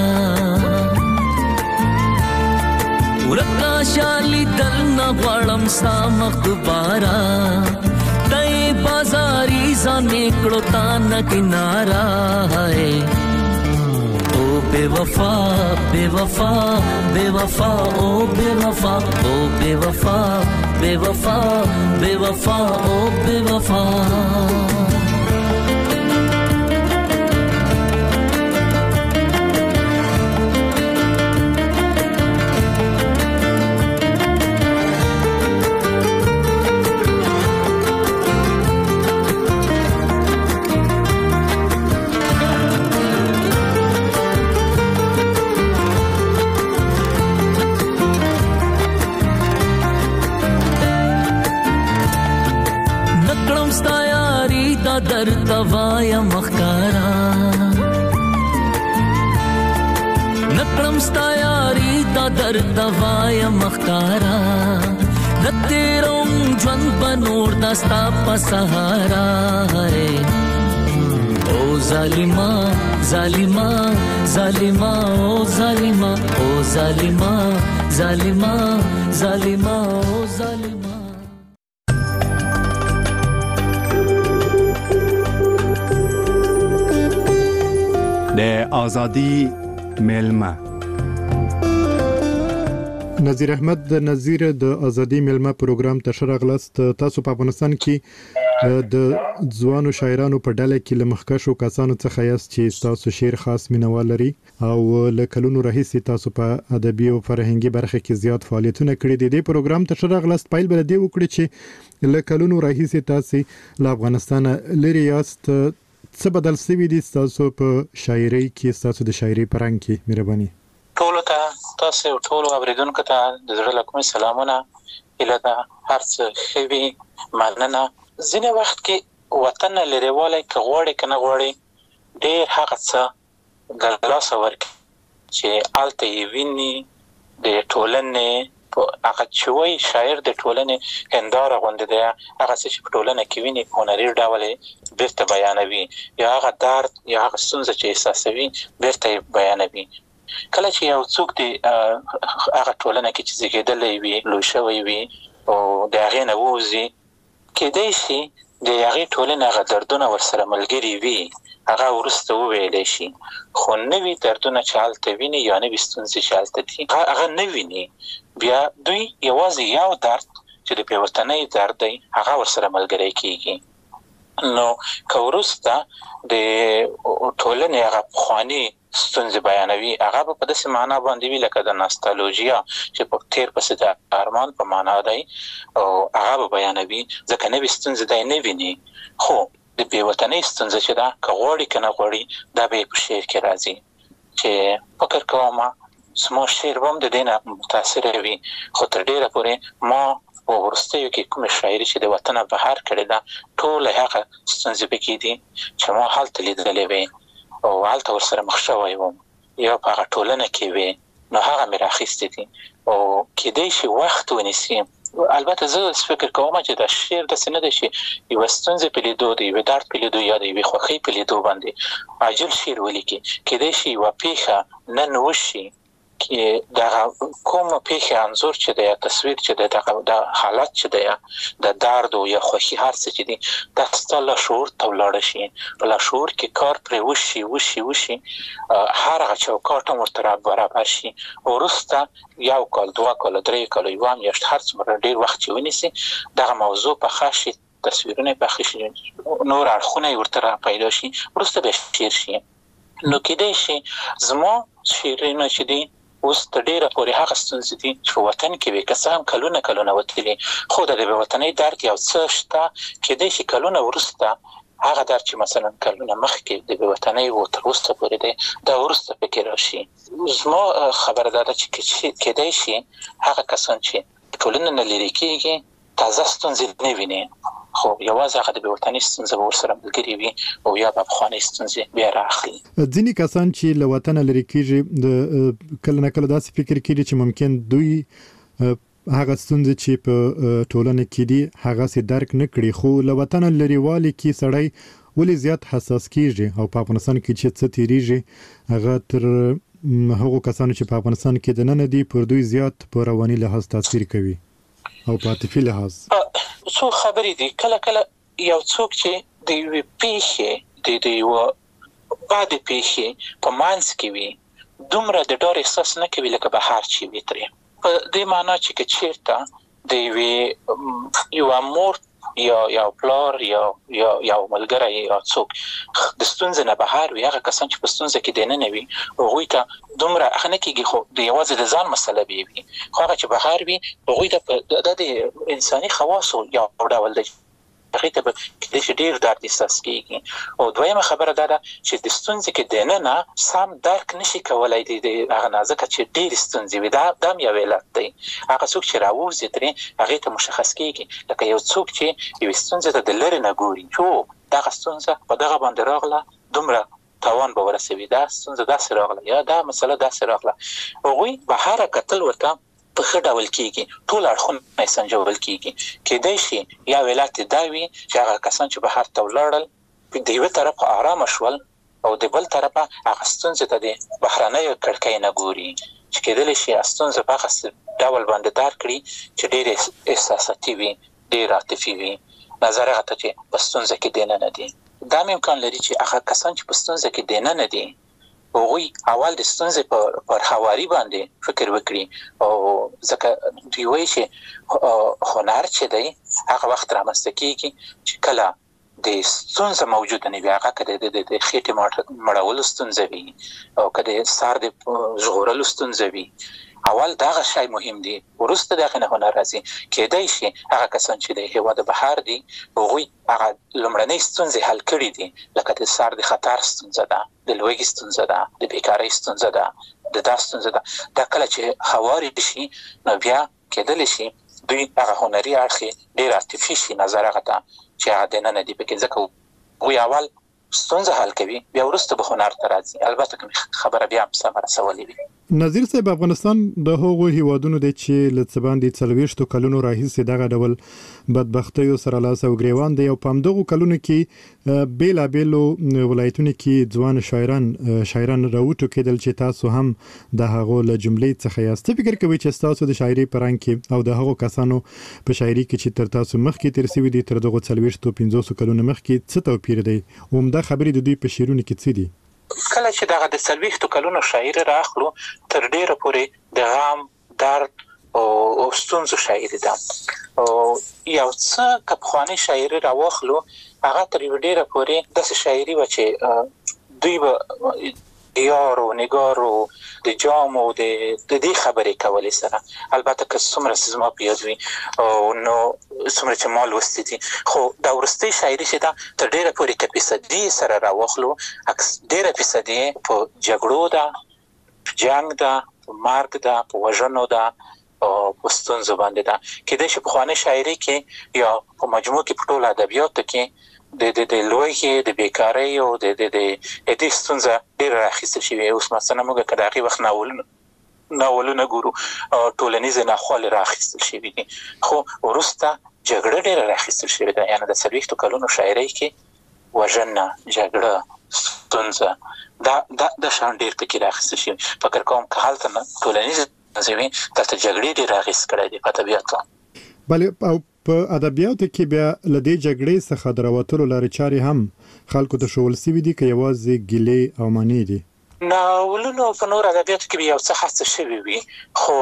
ورکا شالی دل نه غواړم سامخ دوباره دای بازاري ځانې کړو تا نه کنارا ہے او بے وفا بے وفا بے وفا او بے وفا او بے وفا بے وفا بے وفا او بے وفا در توایا مخکارا نکړم ستا یاري دا در توایا مخکارا نتیروم ژوند بنور دستا په سهارا او ظالما ظالما ظالما او ظالما او ظالما ظالما ظالما او ظالما. د ازادي ملما نذیر احمد د نذیر د ازادي ملما پروګرام ته شرغلست. تاسو په افغانستان کې د ځوانو شاعرانو په ډله کې لمخکشو کسانو څخه یاست چې تاسو شعر خاص مینوال لري او لکلونو راهیسې تاسو په ادبي او فرهنګي برخه کې زیات فعالیتونه کړي دي. د پروګرام ته شرغلست پایل بل دی وکړي چې لکلونو راهیسې تاسو له افغانستان لري یاست. څه بدل سوي دي تاسو په شاعرۍ کې، تاسو د شاعرۍ پرنګ کې؟ مهرباني. ټولو ته، تاسو ټولو اوریدونکو ته د زړه له کومې سلامونه. اله دا هر څه خوي مننه. ځینې وخت کې وطن لريواله کې غوړي کنه غوړي ډېر هغه څه د لاس ورک چې الته یې ویني د ټولنې هغه چوي شاعر د ټولنې هنداره غونډه دی. هغه چې په ټولنه کې ویني هنري ډول بیرته بیانوي، یا هغه درد یا هغه ستونزه چې احساسوي بیرته بیانوي. کله چې یو څوک دی هغه ټولنه کې چې زیږیدلی وي، لوی شوی وي او د هغې نه ووځي، کېدای شي د هغې ټولنې هغه دردونه ورسره ملګري وي، هغه وروسته وویلی شي. خو نوي دردونه چې هلته ویني یا نوي ستونزې چې هلته دي هغه نه ویني. بیا دوی یوازې یو درد چې د پیوستنۍ درد دی هغه ورسره ملګری کېږي. نو که وروسته د ټولنې هغه پخواني ستونزې بیانوي، هغه به په داسې معنا باندې وي لکه د ناستالوژیا چې په تیر پسې د ارمان په معنا دی، او هغه به بیانوي ځکه نوې ستونزې دی نه ویني. خو د بېوطنۍ ستونزه چې ده که غواړي که نه غواړي دا به یې په شعر کې راځي. چې فکر کوم زما شعر به هم د دې نه متاثره وي. خو تر ډېره پورې ما په وروستیو کې کومې شاعري چې د وطنه بهر کړې ده ټوله هغه ستونزې پکې دي چې ما هلته لیدلې وې او هلته ورسره مخ شوی وم یا په هغه ټولنه کې وې، نو هغه مې راخیستې دي او کېدای شي وخت ونیسي. البته زه فکر کوم چې دا شعر داسې نه دی چې یوه ستونزې په لیدو د یوې درد په لیدو یا د یوې خوښۍ په لیدو باندې عاجل شعر ولیکي. کېدای شي یوه پیښه نن وشي کې دغه کومه پیښه انځور چې دی یا تصویر چې دی دغه د حالت چې دی د درد او یا خوښي هر څه چې دي دا ستا لاشعور ته ولاړه شي. په لاشعور کې کار پرې وشي وشي وشي هر هغه چوکاټ هم ورته برابر شي. وروسته یو کال، دوه کال، درې کال، یوه میاشت، هر څومره ډېر وخت چې ونیسي دغه موضوع پخه شي، تصویرونه پخه شي، نور اړخونه یې ورته راپیدا شي، وروسته به شعر شي. نو کېدای شي زما شعرونه چې دي اوس تر ډېره پورې هغه ستونزې دي چې په وطن کې وي، که څه هم کلونه کلونه وتلي، خو د بېوطنۍ درد یو څه شته. کېدای شي کلونه وروسته هغه درد چې مثلا کلونه مخکې د بېوطنۍ و تر اوسه پورې دی دا وروسته پکې راشي. زما خبره دا ده چې کېدای شي هغه کسان چې ټولنه نه لرې کېږي تازه ستونزې نه ویني، خو یوازې هغه د بېوطنۍ ستونزه به ورسره ملګري وي او یا به پخوانۍ ستونزې بیا رااخلي. ځینې کسان چې له وطنه لرې کېږي د کله نه کله داسې فکر کېږي چې ممکن دوی هغه ستونزې چې په ټولنه کې دي هغسې درک نه کړي، خو له وطنه لرېوالي کې سړی ولې زیات حساس کېږي او په افغانستان کې چې څه تېرېږي هغه تر هغو کسانو چې په افغانستان کې دننه دي پر دوی زیات په رواني لحاظ تاثیر کوي او په عاطفي لحاظ. څو خبرې دي. کله کله یو څوک چې د یوې پیښې د یوه بدې پیښې په منځ کې وي دومره د ډار احساس نه کوي لکه بهر چې وي ترې. په دې معنا چې که چېرته د یوه مور یا پلار یا ملګری یا څوک د ستونزې نه بهر وي، هغه کسان چې په ستونزه کې دننه وي هغوی ته دومره ښه نه کېږي، خو د یوازې د ځان مسله به وي. خو هغه چې بهر وي هغوی ته دا د انساني خواصو یو ډول دی، هغې ته به کېدای شي ډېر درد احساس کېږي. او دویمه خبره دا ده چې د ستونزې کې دننه سم درک نشي کولی د هغه نه، ځکه چې ډېرې ستونزې وي. دا هم یو علت دی. هغه څوک چې راووځي ترې هغې ته مشخص کېږي، لکه یو څوک چې یوې ستونزې ته د لرې نه ګوري چې دغه ستونزه په دغه باندې راغله، دومره تاوان به ورسوي، دا ستونزه داسې راغله یا دا مسله داسې راغله. هغوی بهره کتل ورته په ښه ډول کېږي، ټول اړخونه سنجول کېږي. کېدای شي یا علت دا وي چې هغه کسان چې بهر ته ولاړل د یو طرف آرام شول او د بل طرف هغه ستونزې ته د بهرنۍ کړکۍ نه ګوري چې کېدلی شي ستونزه په هغه ډول باندې دار کړي چې ډېر احساساتي وي، ډېر عاطفي وي، نظر هغه ته چې په ستونزه کې دننه دي. دا امکان لري چې هغه کسان چې په ستونزه کې دننه دي هغوی اول د ستونزې پر هواري باندې فکر وکړي او ځکه دوی وایي چې هنر چې دی هغه وخت رامنځته کېږي چې کله د ستونزه موجوده نه وي، هغه که د خېټې مړولو ستونزه وي او که د سر د ژغورلو ستونزه وي، اول دغه شی مهم دی، وروسته دغه نه هنر راځي. کېدای شي هغه کسان چې د هېواد بهر دي هغوی هغه لومړنۍ ستونزې حل کړي دي، لکه د سر د خطر ستونزه ده، د لوږې ستونزه ده، د بیکارۍ ستونزه ده، د دا ستونزه ده. دا کله چې هواري شي نو بیا کېدلی شي دوی هغه هنري اړخ ډېر عاطفي شي نظر هغه ته چې هغه دننه دي پکې، ځکه هغوی اول ستونزه حل کوي بیا وروسته به هنر ته راځي. البته که خبره بیا هم سمه رسولې وي. نظیر صاحب، افغانستان د هغو هیوادونو دی چې له څه باندې 40 کلونو راهیسې دغه ډول بدبختیو سره لاس او ګریوان دی او په همدغو کلونو کې بیلابیلو ولایتونو کې ځوان شاعران راوټوکېدل چې تاسو هم د هغو له جملې څخه یاست. څه فکر کوئ چې ستاسو د شاعري په رنګ کې او د هغو کسانو په شاعري کې چې تر تاسو مخکې تیر سوي دي تر دغو 40-50 کلونو مخکې څه توپیر دی؟ عمده خبرې د دوی په شعرونو کې څه دي؟ کله چې دغه د 40 کلونو شاعر راخلو تر ډیره پورې د غم، درد او ستونزو شاعري ده. او یو څه که پخواني شاعري راواخلو هغه تر ډیره پورې داسې شاعري وه چې دوی به دیار او نگار او د جام او د دې خبرې کولې سره. البته که څومره زما په یاد وي نو څومره چې ما لوستي دي، خو دا وروستۍ شاعري چې ده تر ډیره پورې که فیصدي سره راواخلو ډیره فیصدي په جګړو ده، په جنګ ده، په مرګ ده، په وژنو ده او په ستونزو باندې ده. کېدای شي پخوانۍ شاعري کې یا په مجموع کې په ټولو ادبیاتو کې د لوږې، د بیکارۍ او د دې ستونزه ډېره راخیستل شوې. اوس مثلا موږ که د هغې وخت ناولونه ګورو ټولنیزې ناخوالې راخیستل شوي دي، خو وروسته جګړه ډېره راخیستل شوې ده. یعنې د 40 کلونو شاعرۍ کې وژنه، جګړه، ستونزه دا شیان ډېر پکې راخیستل شوي. فکر کوم که هلته ټولنیزې ستونزې وي دلته جګړې ډېر اغېز کړی دی په ادبیاتو. بلې او په ادبیاتو کې بیا له دې جګړې څخه د راوتلو لارې چارې هم خلکو ته ښوول سوي دي که یوازې ګیلې او منې دي؟ ناولونو په نور ادبیاتو کې یو څه هڅه شوې وي، خو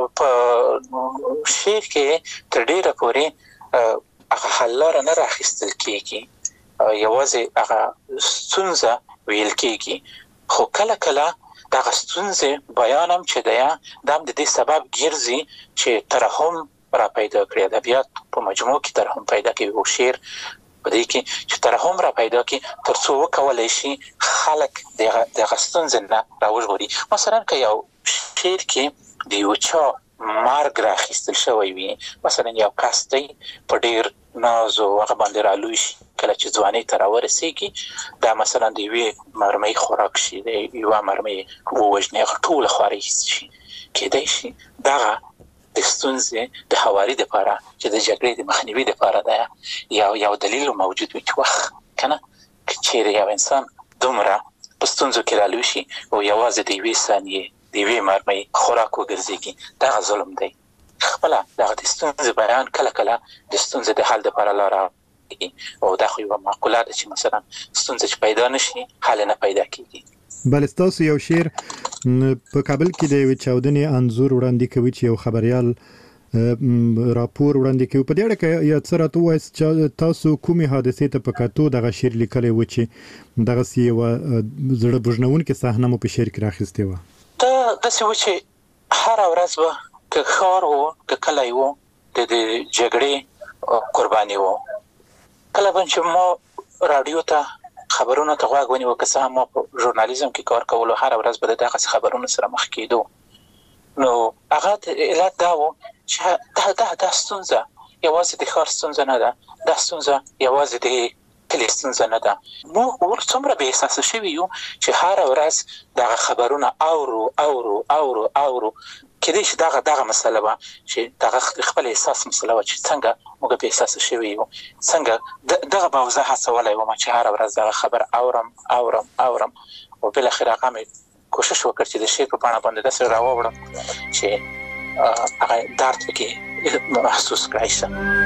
په شعر کې تر ډیره پورې هغه حل لاره نه راخیستل کېږي، یوازې هغه ستونزه ویل کېږي. خو کله دغه ستونزې بیان هم چې دی دا هم د دې سبب ګرځي چې ترحم را پیدا کړي. ادبیات په مجموع کې ترحم پیدا کوي او شعر په دې کې چې ترحم را پیدا کړي تر څو وکولی شي خلک دغه ستونزې نه راوژغوري. مثلا که یو شعر کې د یو چا مرګ راخیستل شوی وي، مثلا یو کس دی په ډېر ناز او هغه باندې رالوی شي، کله چې ځوانۍ ته راورسېږي دا مثلا د یوې مرمۍ خوراک شي، د یوه مرمۍ ووژني، هغه ټوله خوارۍ شي. کېدای شي دغه د ستونزې د هواري دپاره چې د جګړې د مخنیوي دپاره ده یو دلیل موجود وي چې وخت کنه که چیرې یو انسان دومره په ستونزو کې رالوی شي او یوازې د یوې ثانیې د یوې مرمۍ خوراک وګرځېږي، دغه ظلم دی. خپله دغه د ستونزې بیان کله د ستونزې د حل دپاره لاره او دا خو یوه معقوله ده چې مثلا ستونزه چې پیدا نشي حل نه پیدا کېږي. بل ستاسو یو شعر په کابل کې د یوې چاودنې انځور وړاندې کوي چې یو خبریال راپور وړاندې کوي. په دې اړه کې یا څه راته ووایاست چې تاسو کومې حادثې ته په کتو دغه شعر لیکلی و چې دغسې یوه زړه بوژنونکې صحنه مو په شعر کې راخیستې وه؟ دا داسې و چې هره ورځ به که ښار و که کلی و د جګړې قرباني و. کله به چې ما راډیو ته خبرونو ته غوږ ونیو، که څه هم ما په ژورنالیزم کې کار کولو هره ورځ به د دغسې خبرونو سره مخ کېدو. نو هغه علت دا و چې دا ستونزه یوازې د ښار ستونزه نه ده، دا ستونزه یوازې د کلي ستونزه نه ده. موږ څومره بې احساسه شوي یو چې هره ورځ دغه خبرونه اورو کله چې دغه مسله وا چې دغه خپل احساس مسله وا چې څنګه موږ به احساس شوي یو څنګه دغه باوزه هڅولای و ما چې هر ورځ دغه خبر اورم او بل اخر هغه کوشش وکړ چې د شی په پاڼه باندې د سره راوړم چې هغه درد کې محسوس کړای شي.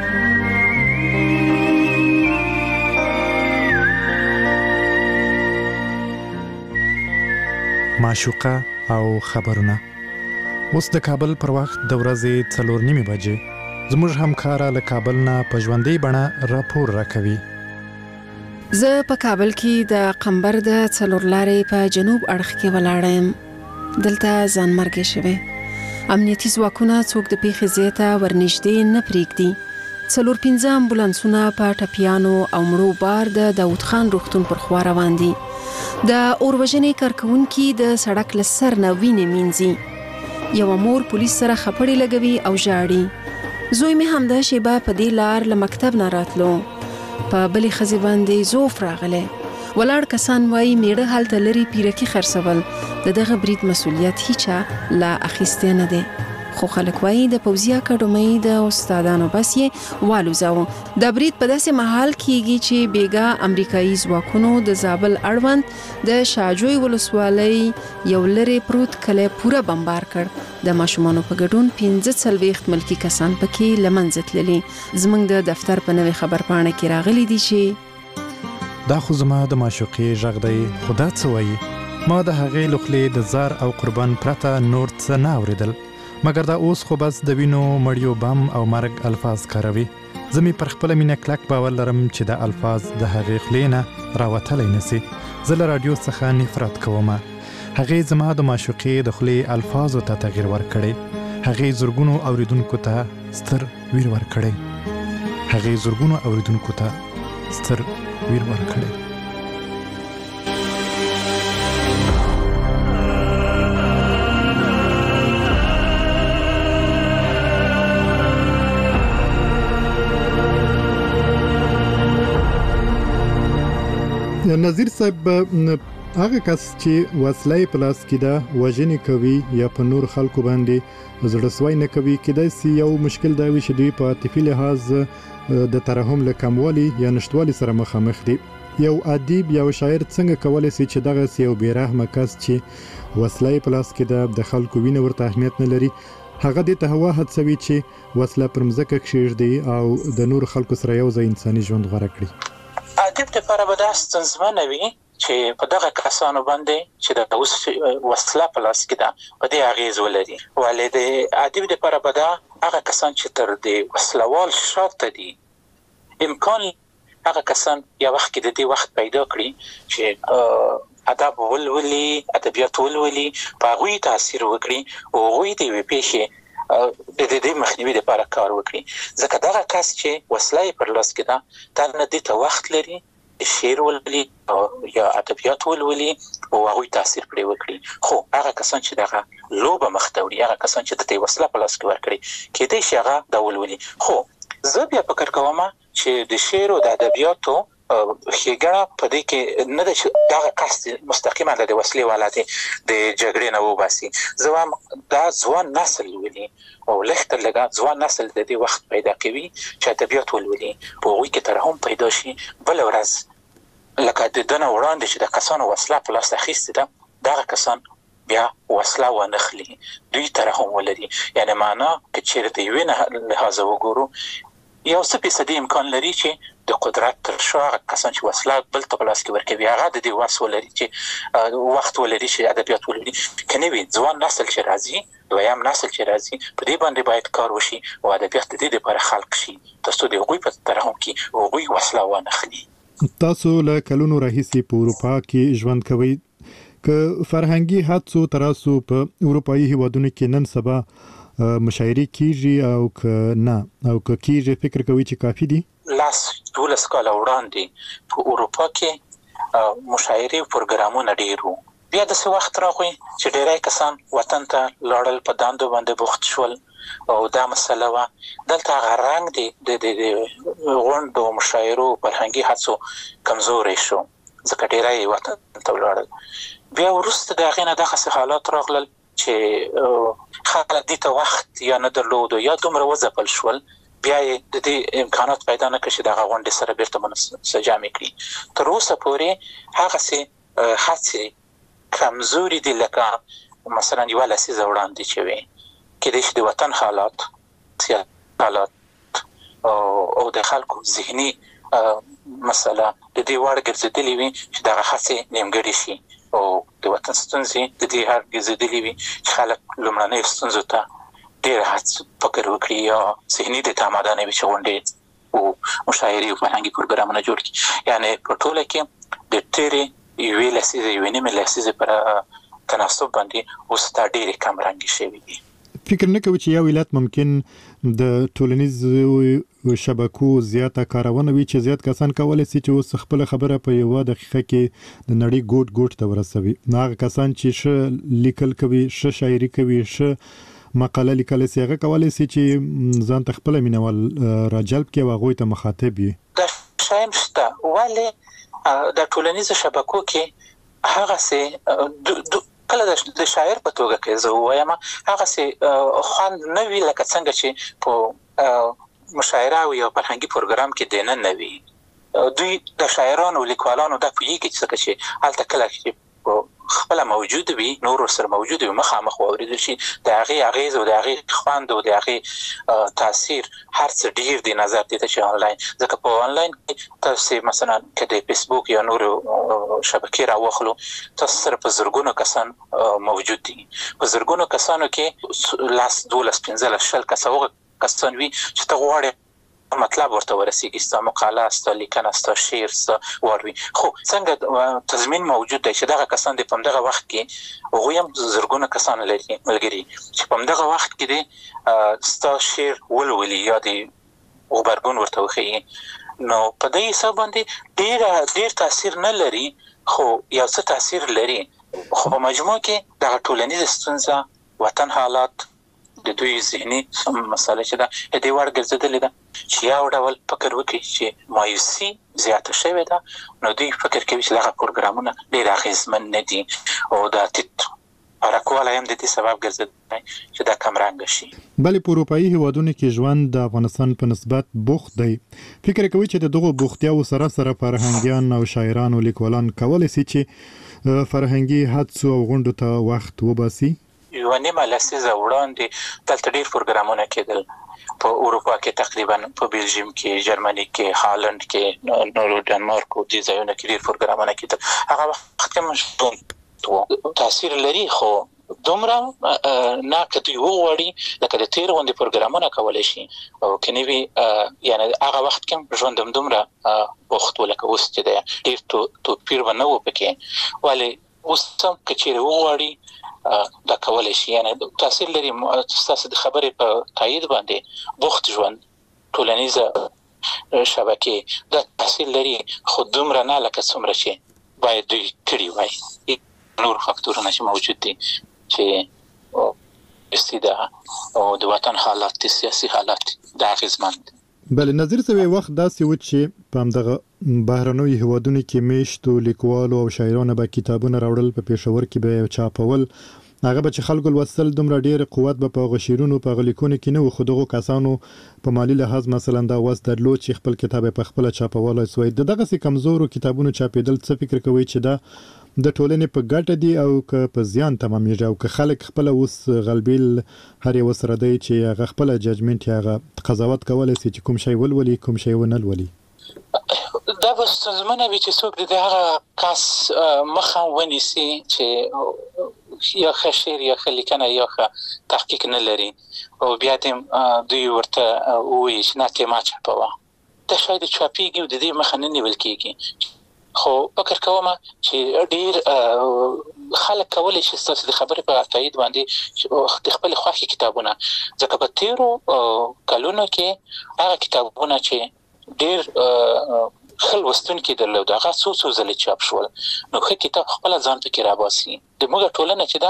معشوقه او خبرونه. اوس د کابل پر وخت د ورځې 4:30 بجې زموږ همکاره له کابل نه په ژوندۍ بڼه راپور راکوي. زه په کابل کې د قمبر د څلور لارې په جنوب اړخ کې ولاړم. دلته ځانمرګي شوه. امنیتي ځواکونه څوک د پیښې ځای ته ورنږدې نه پرېږدي. 4-5 امبولانسونه په ټپیانو او مړو بار د داوود خان روغتون پر خوا روان دي. د اوروژنې کارکونکي د سړک له سر نه وینې مینځي. یو مور پولیس سره خپړې لګوي او ژاړي. زوی مې همدا شیبه په دې لار له مکتب نه راتلو. په بلې ښځې باندې زوف راغلی. ولاړ کسان وایي میړه هلته لري پیرکي خرڅول. دغه برید مسؤلیت هیچا لا اخیستی نه دی. خو خلک وایي د پوځي اکاډمۍ د استادانو بس یې والوزاو. د برید په داسې مهال کېږي چې بیګا امریکایي ځواکونو د زابل اړوند د شاجوی ولسوالۍ یو لرې پروت کلی پوره بمبار کړ. د ماشومانو په ګډون 45 ملکی کسان پکې له منځه تللي. زموږ د دفتر په نوې خبرپاڼه کې راغلي دي چې دا خو زما د معشوقې غږ دی. خدا څه وایي؟ ما د هغې له خولې د زار او قربان پرته نور څه نه اورېدل، مګر دا اوس خو بس د وینو مړیو بم او مرګ الفاظ کاروي. زه مې پر خپله مینه کلک باور لرم چې دا الفاظ د هغې خولې نه راوتلی نسي. زه له راډیو څخه نفرت کوم. هغې زما د معشوقې د خولې الفاظو ته تغییر ورکړی. هغې زرګونو اوریدونکو ته ستر ویر ورکړی. نظیر صاحب، هغه کس چې وسلې په لاس کې ده وژنې کوي یا په نور خلکو باندې زړسوي نه کوي، کېدای شي یو مشکل دا وي چې دوی په عاطفي لحاظ د ترحم له کموالي یا نشټوالي سره مخامخ دي. یو ادیب یا شاعر څنګه کولای شي چې دغه یو بیرحمه کس چې وسلې په لاس کې ده د خلکو وینه ورته اهمیت نه لري، هغه د هوا هڅوي چې وسله پر مځکه کښېږدي او د نور خلکو سره یو ځای انساني ژوند غوره کړي. ادیب لپاره به دا ستونزمنه وي چې په دغه کسانو باندې چې د وسله په لاس کې ده په دې اغیز ولري. ولې د ادیب لپاره به دا هغه کسان چې تر دې وسلوال شاته دي امکان هغه کسان یو وخت کې د دې وخت پیدا کړي چې ادب ولولي، ادبیات ولولي، په هغوی تاثیر وکړي او هغوی د یوې پیښې د دې مخنیوي لپاره کار وکړي. ځکه دغه کس چې وسله پر لاس کې ده دا نه دې ته وخت لري شعر ولولي یا ادبیات ولولي او هغوی تاثیر پرې وکړي. خو هغه کسان چې دغه لوبه مخ ته وړي، هغه کسان چې د دې وسله په لاس کې ورکړي، کېدای شي هغه دا ولولي. خو زه بیا فکر کوم چې د شعر او د ادبیاتو ښېګڼه په دې کې نه ده چې دغه کس مستقیما د وسلې والا دی د جګړې نه وباسي. زه وایم دا ځوان نسل ولولي او لږ تر لږه ځوان نسل د دې وخت پیدا کوي چې ادبیات ولولي، په هغوی کې ترحم پیدا شي. بله ورځ لکه د ده نه وړاندې چې د کسانو وسله په لاس اخیستې ده، دغه کسان بیا وسله ونخلي، دوی ترحم ولري. یعنې معنا که چېرې د یوې لحاظه وګورو یو څه فیصدي امکان لري چې د قدرت تر شا هغه کسان چې وسله بل ته په لاس کې ورکوي هغه د دې وس ولري چې وخت ولري چې ادبیات ولري. که نه وي ځوان نسل چې راځي، دویم نسل چې راځي، په دې باندې باید کار وشي او ادبیات د دې لپاره خلق شي ترڅو د هغوی په ترحم کې هغوی وسله ونخلي. تاسو له کلونو راهیسې په اروپا کې ژوند کوئ. که فرهنګي هڅو تراسو په اروپایي هیوادونو کې نن سبا مشاعرې کیږي او که نه او که کیږي فکر کوي چې کافي دي؟ 12 کاله وړاندې په اروپا کې مشاعرې او پروګرامونه ډېر وو. بیا داسې وخت راغی چې ډېری کسان وطن ته لاړل، په دندو باندې بوخت شول او دا مسله وه. دلته هغه رنګ دی د غونډو مشاعرو فرهنګي هڅو کمزوری شو ځکه ډېری وطن ته ولاړل. بیا وروسته د هغې نه دغسې حالات راغلل چې خلک دې ته وخت یا نه درلود یا دومره وځپل شول بیا د دې امکانات پیدا نه کړي چې دغه غونډې سره بیرته منسجم کړي. تر اوسه پورې هغه هڅې کمزوري دي لکه مثلا یو لسیزه وړاندې چې وي کې د وطن حالات او د خلکو ذهني مسله د دې وړ ګرځېدلې وي چې دغه هڅې نیمګړې شي او د وطن ستونزې د دې هر ګرځېدلې وي چې خلک لومړنۍ ستونزو ته ډېر فکر وکړي یا ذهني د تمدن وي چې غونډې او مشاعرې او فرهنګي پروګرامونه جوړ کړي. یعنی په ټوله کې د تیرې یوې لسیزې یوې نیمې لسیزې پر تناسب باندې اوس دا ډېرې کم رنګې شوي دي. فکر نه کوي چې یو ولایت ممکن د ټولنیزو شبکو زیاته کارونه وي چې زیات کسان کولای شي چې اوس خپل خبره په یو دقیقه کې د نړۍ ګوټ ته ورسوي. هغه کسان چې ش لیکل کوي، ش شاعري کوي، ش مقاله لیکل شي، هغه کولای شي چې ځان ته خپل مینوال راجلب کړي او هغه ته مخاطب وي. دا شایم شته ولې د ټولنیزو شبکو کې هغه سه کله د شاعر په توګه کې زه وایم هغه سه خوان نه وی لکه څنګه چې په مشاعره او یو فرهنګي پروګرام کې دینه نه وی. دوی د شاعرانو او لیکوالانو د پیږي چې هلته کله چې خپل موجود وي نور سره موجود وي مخامخ اوریدل شي د هغه اغیز او د هغه خواند او د هغه تاثیر هر څه ډیر دی نظر دي چې آنلاین ځکه په آنلاین تاسو مثلا کله فیسبوک یا نور شبکې راوخلو تاسو سره په زرګونو کسان موجود دي. په زرګونو کسانو کې لاس 12 کسان وي چې ته غواړې مطلب ورته ورسیږي ستا مقاله ستا لیکنه ستا شعر ستا واروي خو څنګه تضمین موجود دی چې دغه کسان د په دغه وخت کې هغوی هم زرګونه کسان لري ملګري چې په دغه وخت کې د ستا شعر ولولي یا د غبرګون ورته وښیي نو په دې حساب باندې ډیر تاثیر نه لري خو یو څه تاثیر لري خو په مجموع کې دغه ټولنیز ستونزه وطن حالات د دوی ذهني مسله چې دا د دې وړ ګرځېدلې ده چې یو ډول فکر وکړي چې مایوسي زیاته شوې ده نو دوی فکر کوي چې دغه پروګرامونه ډېر اغېزمن نه دي او دا ټیټ راکواله هم د دې سبب ګرځېدلی چې دا کم رنګه شي. بلې په اروپایي هیوادونو کې ژوند د افغانستان په نسبت بوخت دی. فکر کوي چې د دغو بوختیاو سره فرهنګیان او شاعران او لیکوالان کولی شي چې فرهنګي حدسو او غونډو ته وخت وباسي. یو نیمه لسیزه وړاندې دلته ډېر پروګرامونه کېدل په اروپا کې تقریبا په بلجیم کې جرمني کې هالند کې نورو ډنمارک او دې ځایونو کې ډېر پروګرامونه کېدل. هغه وخت کې مشهور تاثیر لري خو دومره نه کدی وغوړي لکه د تیر غونډې پروګرامونه کولای شي او کنيوي یعنی هغه وخت کې ژوند دومره وخت ولکه اوس چې دی ډېر تو پیر ونه و پکې ولی اوس هم کچېره وغوړي دا کولای شي یعنی تاثیر لري. تاسو د خبرې په تایید باندې بوخت ژوند ټولنیزه شبکې دا تاثیر لري خو دومره نه لکه څومره چې باید دوی کړي وای. نور فاکتورونه چې موجود دي چې استیدا او د وطن حالات سیاسي حالات د اغیزمن دي. بل نظر سوي وخت داسې و چې په همدغه بهرنوي هیوادونو کې میشتو لیکوالو او شاعرانو به کتابونه راوړل په پېښور کې به چاپول هغه به چې خلکو لوستل دومره ډېر قوت به په غشیرونو په غلیکونو کې نه و خو دغه کسانو په مالی لحاظ مثلا دا واس درلود چې خپل کتاب په خپل چاپولای سوی دغه سي کمزورو کتابونو چاپېدل څه فکر کوي چې دا د ټولنې په ګټه دی او که په زیان تمامېږي او که خلک خپل اوس غلبیل هر یو سره دی چې هغه خپل ججمنټ هغه قضاوت کولای شي چې کوم شی ولولي کوم شی ونه لولي. دا به ستونزمنه وي چې څوک د هغه کس مخه ونیسي چې یا ښه شعر یا ښه لیکنه یا ښه تحقیق نه لري او بیا دوی ورته ووایي چې نه ته ما چاپوه دا شاید چاپېږي او د دې مخه نه نیول کېږي. خو فکر کوم چې ډېر خلک کولی شي ستاسو د خبرې په تایید باندې د خپل خوښې کتابونه ځکه په تیرو کلونو کې هغه کتابونه چې ډېر ښه لوستونکي درلود هغه څو ځلې چاپ شول نو ښه کتاب خپله ځان پکې راباسي. د موږ ټولنه چې دا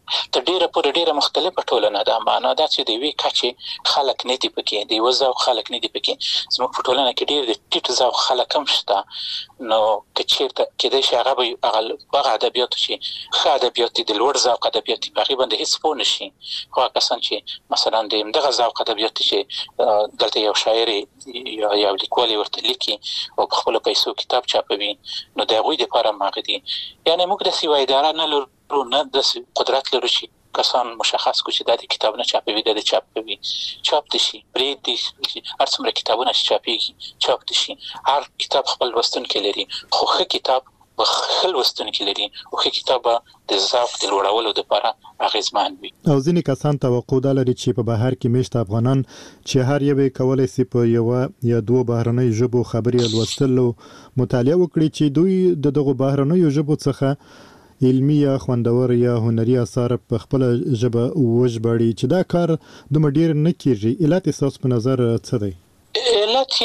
ته ډیره مختلفه ټولنه ده. معنا دا چې د وی کچې خلک نه دي پکې، د وزو خلک نه دي پکې. زموږ په ټولنه کې ډیر د ټیټ زو خلک هم شته. نو کچېرته کې د شغه به ادبیات شي، خا ادبیات د لوړ ذوق ادبیات تقریبا د هیڅ پوه نشي. خو کسان چې مثلا د دغه ذوق ادبیات چې دلته یو شاعر یا لیکوال ورته لیکي او په خپل پیسو کتاب چاپوي، نو د غوي د لپاره ماغدي. یعنی موږ د سیوای اداره نه لرو، نه د قدرت لرو چې کسان مشخص کو چې د کتاب نه چاپوي، د چاپوي چاپ دي شي پرې دي هر څومره کتابونه چاپيږي چاپ دي شي. هر کتاب خپل لوستونکي لري، خو ښه کتاب خپل لوستونکي لري او ښه کتاب د ذوق د لوړولو لپاره اغیزمن وي. او ځینې کسان توقع لري چې په بهر کې میشت افغانان چې هر یو کولای شي په یو یا دوه بهرنۍ ژبو خبري لوستل او مطالعه وکړي چې دوی دغه بهرنۍ ژبو څخه علمي یا خوندور یا هنري اثار په خپل ژبه وژباړي، چې دا کار د مډیر نه کیږي. علت اساس په نظر څه دی؟ علت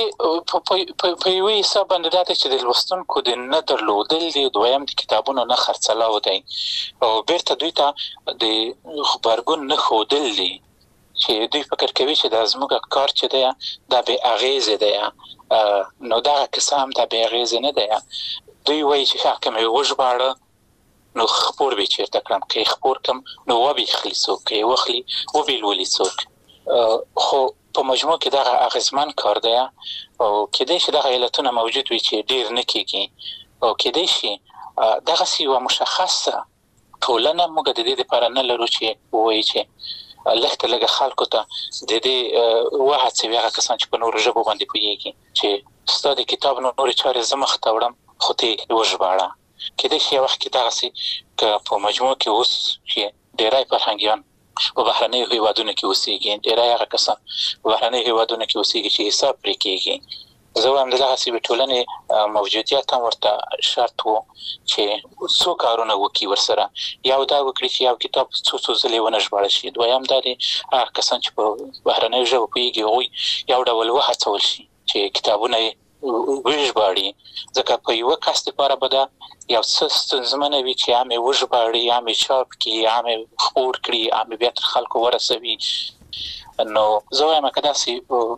په یوه حساب باندې دا چې د لوستونکو د نه درلودل دي، دویم د کتابونو نه خرڅلاو دی او بیرته دوی ته د خبرګون نه ښودل دي چې دوی فکر کوي چې د زموږ کار چې دی دا به اغیزه دی. نو دا قسم دا به اغیزه نه دی. دوی وایي چې حکم وژباړه نو خبر به چیرته کړم، کې خبر کم نو و به خلیصو کې وخلی و به لولي څوک. خو په مجموع کې دا اغیزمن کار دی او کېدای شي دا علتونه موجود وي چې ډیر نه کیږي او کېدای شي دا غسی و مشخصه ټولنه موږ د دې لپاره نه لرو چې وایي چې لږ خلکو ته د دې واحد څه هغه کسان چې په نور ژبه باندې پوهیږي چې ستاسو کتاب نور چارې زمخ تاوړم خو ته وژباړه. کله چې وخت کې تاسو ک په مجموع کې اوس چې ډیرای فرهنګيان په بهرنۍ هیوادونو کې اوسېږي، ډیرای هغه کسان په بهرنۍ هیوادونو کې اوسېږي چې حساب پرې کېږي. زه هم دغه سی په ټولنې موجودیت هم ورته شرط وو چې څو کارونه وکړي ورسره. یو دا وکړي چې یو کتاب څو ځلې ونه ژباړل شي، دویم دا دی هغه کسان چې په بهرنۍ ژبه پوهیږي یو ډول وهڅول شي چې کتابونه وژباړي. ځکه په یو کس لپاره به دا یو څه ستونزمنه وي چې عامه وژباړي، عامه چاپ کړي، عامه خبر کړي، عامه بیا تر خلکو ورسوي. نو زه وایم کدا سي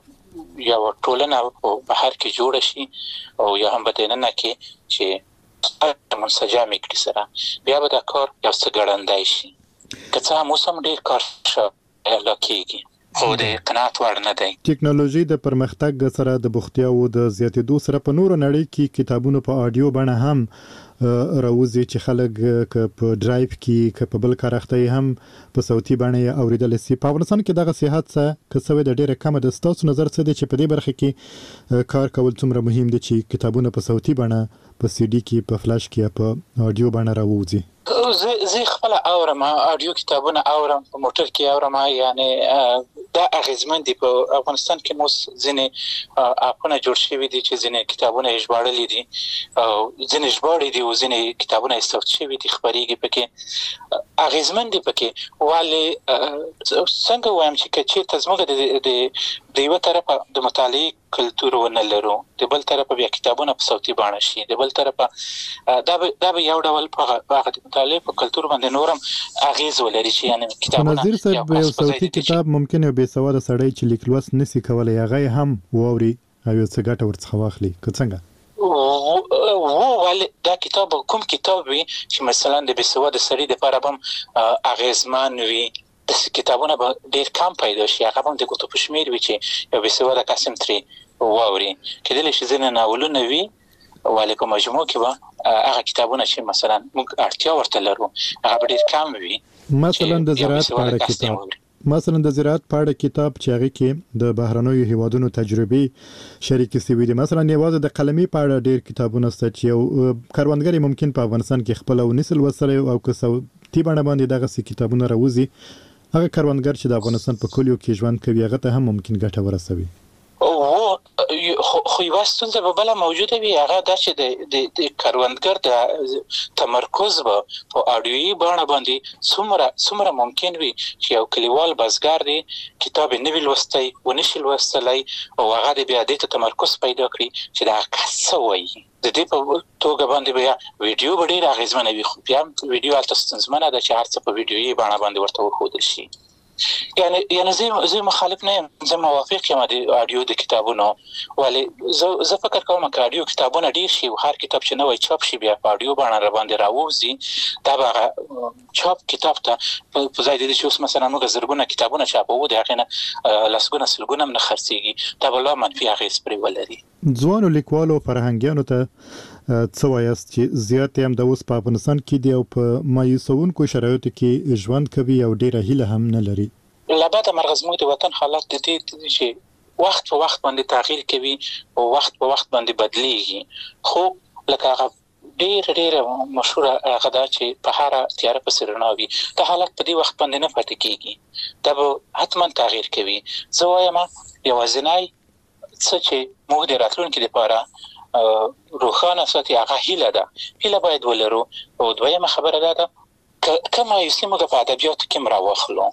یو ټولنه په بهر کې جوړ شي او یا هم بدننه کې چې منسجم کړي سره بیا به دا کار یو څه ګړندای شي. که څه هم اوس هم ډیر کار شوی لکېږي خو د قناعت وړ نه دی. ټیکنالوژي د پرمختګ سره د بوختیاو د زیاتېدو سره په نورو نړۍ کې کتابونو په آډیو بڼه هم راوځي چې خلک په ډرایو کې که په بل کار اخته هم په صوتي بڼه اوریدل شي. په افغانستان کې دغه صحت څه کسوي د ډیره کم د ستاسو نظر څه دی چې په دې برخه کې کار کول څومره مهم دي چې کتابونه په صوتي بڼه په سی ډي کې په فلاش کې په آډیو بڼه راوځي؟ زه خپل اورم آډیو کتابونه اورم، په موټر کې اورم. یعنی دا اغیزمن دي. په افغانستان کې مو ځینې اپونه جوړ شوي دي چې ځینې کتابونه ژباړلي دي او ځینې ژباړلي دي او ځینې کتابونه صوت شوي دي خبريږي پکې اغیزمن دي پکې. والي څنګه وایم چې چې تاسو د یو طرفه د مطالعه کلتور ونه لرو، د بل طرفه بیا کتابونه په صوتي بڼه شي، د بل طرفه دا به یو ډول په هغه مطالعه په کلتور باندې نورم اغیز ولري چې یعنی کتابونه نظیر صاحب یو صوتي کتاب ممکن یو بې سواده سړی چې لیک لوست نسی کولای هغه هم ووري او یو څه ګټه ورڅخه واخلي. که څنګه ول دا کتاب کوم کتاب وي چې مثلا د بې سواده سړي لپاره هم اغیزمن وي، د کتابونه به ډیر کم پیدا شي، هغه هم د ګوتو په شمیر وي چې یو بې سواده قسم ترې ووري. کله چې ځینې ناولونه وي ولې په مجموع کې به هغه کتابونه چې مثلا موږ اړتیا ورته لرو هغه ډیر کم وي. مثلا د زراعت په اړه کتاب چې هغه کې د بهرنیو هیوادونو تجربې شریک شوي دي، مثلا یوازې د قلمي په اړه ډیر کتابونه شته چې یو کاروانګر ممکن په افغانستان کې خپل او نسل وسره او که صوتي بڼه باندې دغه کتابونه راوځي، هغه کاروانګر چې د افغانستان په کلیو کې ژوند کوي هغه ته هم ممکن ګټه ورسوي. خو یوه ستونزه به بله موجوده وي، هغه دا چې د کروندګر د تمرکز به په اډیویي بڼه باندې څومره ممکن وي چې یو کلیوال بزګر دی کتاب یې نه وي لوستی ونشي لوستلی او هغه د بیا دې ته تمرکز پیدا کړي چې دا کس څه وایي. د دې په توګه باندې بیا ویډیو به ډېره اغېزمنه وي، خو بیا ویډیو هلته ستونزمنه ده چې هر څه په ویډیویي بڼه باندې ورته وښودل شي. یعنی زه مخالف نه یم، زه موافق یم د اډیو د کتابونو، ولې زه فکر کوم که اډیو کتابونه ډېر شي او هر کتاب چې نوی چاپ شي بیا په اډیو بڼه راباندې راووځي، دا به هغه چاپ کتاب ته په ځای د دې چې اوس مثلا موږ زرګونه کتابونه چاپوو د هغې نه لسګونه سلګونه هم نه خرڅېږي، دا به لا منفي اغېز پرې ولري. ځوانو لیکوالو فرهنګیانو ته څه وایاست چې زیات هم د اوس په افغانستان کې دی او په مایوسونکو شرایطو کې ژوند کوي او ډېره هیله هم نه لري؟ له بده مرغه زموږ د وطن حالات د دې چې وخت په وخت باندې تغییر کوي او وخت په وخت باندې بدلیږي، خو لکه هغه ډېره مشهوره هغه ده چې په هره تیاره پسې رڼا وي، دا حالت په دې وخت باندې نه پاتې کېږي، دا به حتما تغییر کوي. زه وایم یوازینی څه چې موږ د راتلونکي لپاره روښانه ساتي هغه هیله ده، هیله باید ولرو. او دویمه خبره دا ده که مایوسي موږ په ادبیاتو کې راواخلو،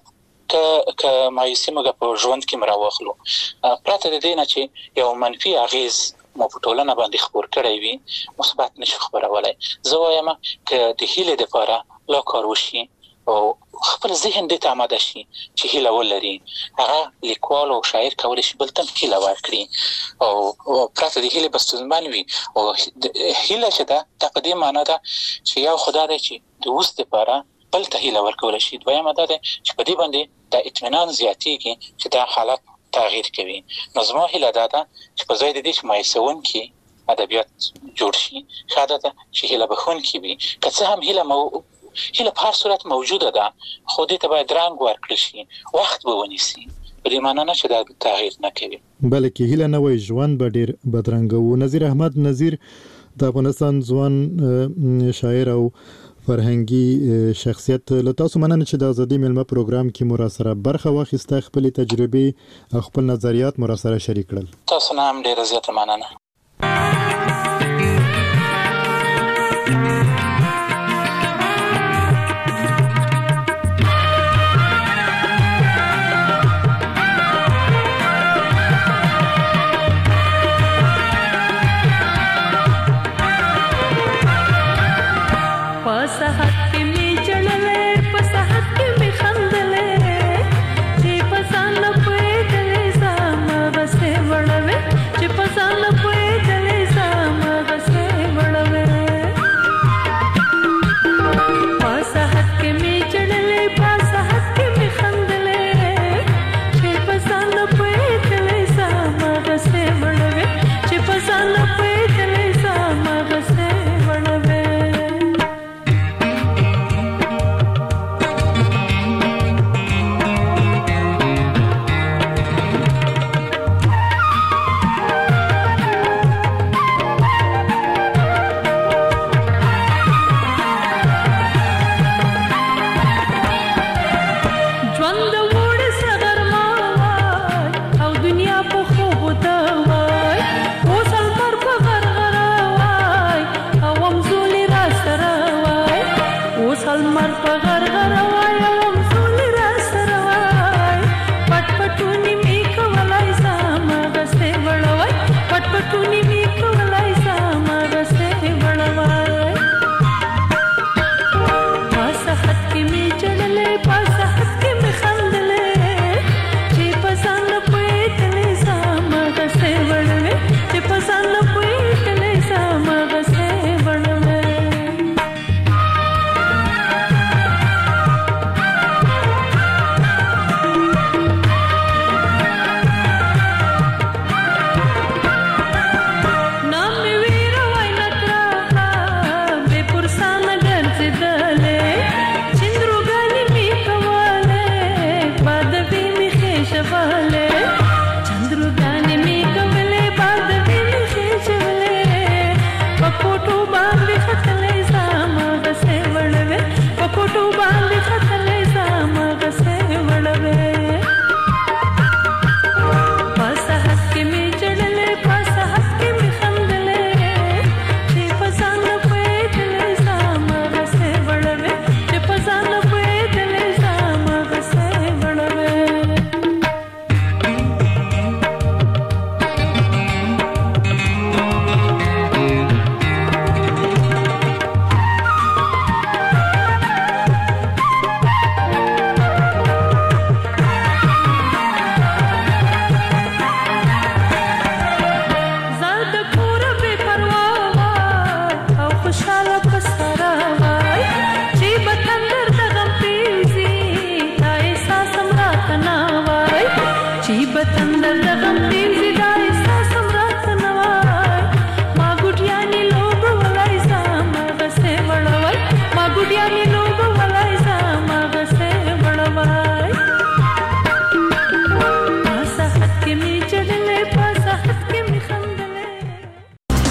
که مایوسي موږ په ژوند کې راواخلو، پرته د دې نه چې یو منفي اغېز مو په ټولنه باندې خپور کړی وي مثبت نشو خپرولی. زه وایم که د هیلې دپاره لا کار وشي او خپل ذهن دې ته آماده شي چې هیله ولري، هغه لیکوال او شاعر کولی شي بل ته هیله ورکړي او پرته د هیلې به ستونزمن وي. او هیله چې ده دا په دې معنا ده چې یو خدا دی چې د اوس دپاره بل ته هیله ورکولی شي، دویمه دا ده چې په دې باندې د اطمینان زیاتېږي چې دا حالت تغییر کوي. نو زما هیله دا ده چې په ځای د دې چې مایوسونکي ادبیات جوړ شي، ښه ده چې هیله بښونکي وي. که څه هم هیله په هر صورت موجوده ده، خو دې ته باید رنګ ورکړل شي، وخت به ونیسي، په دې معنا نه چې دا تغییر نه کوي، بلکې هیله نه وای ژوند به ډېر بدرنګه و. نظیر احمد نظیر د افغانستان ځوان شاعر او فرهنګي شخصیت، له تاسو مننه چې د ازادي میلمه پروګرام کې مو راسره برخه واخیسته، خپل تجربې او خپل نظریات مو راسره شریک کړل. تاسو نه هم ډېره زیاته مننه.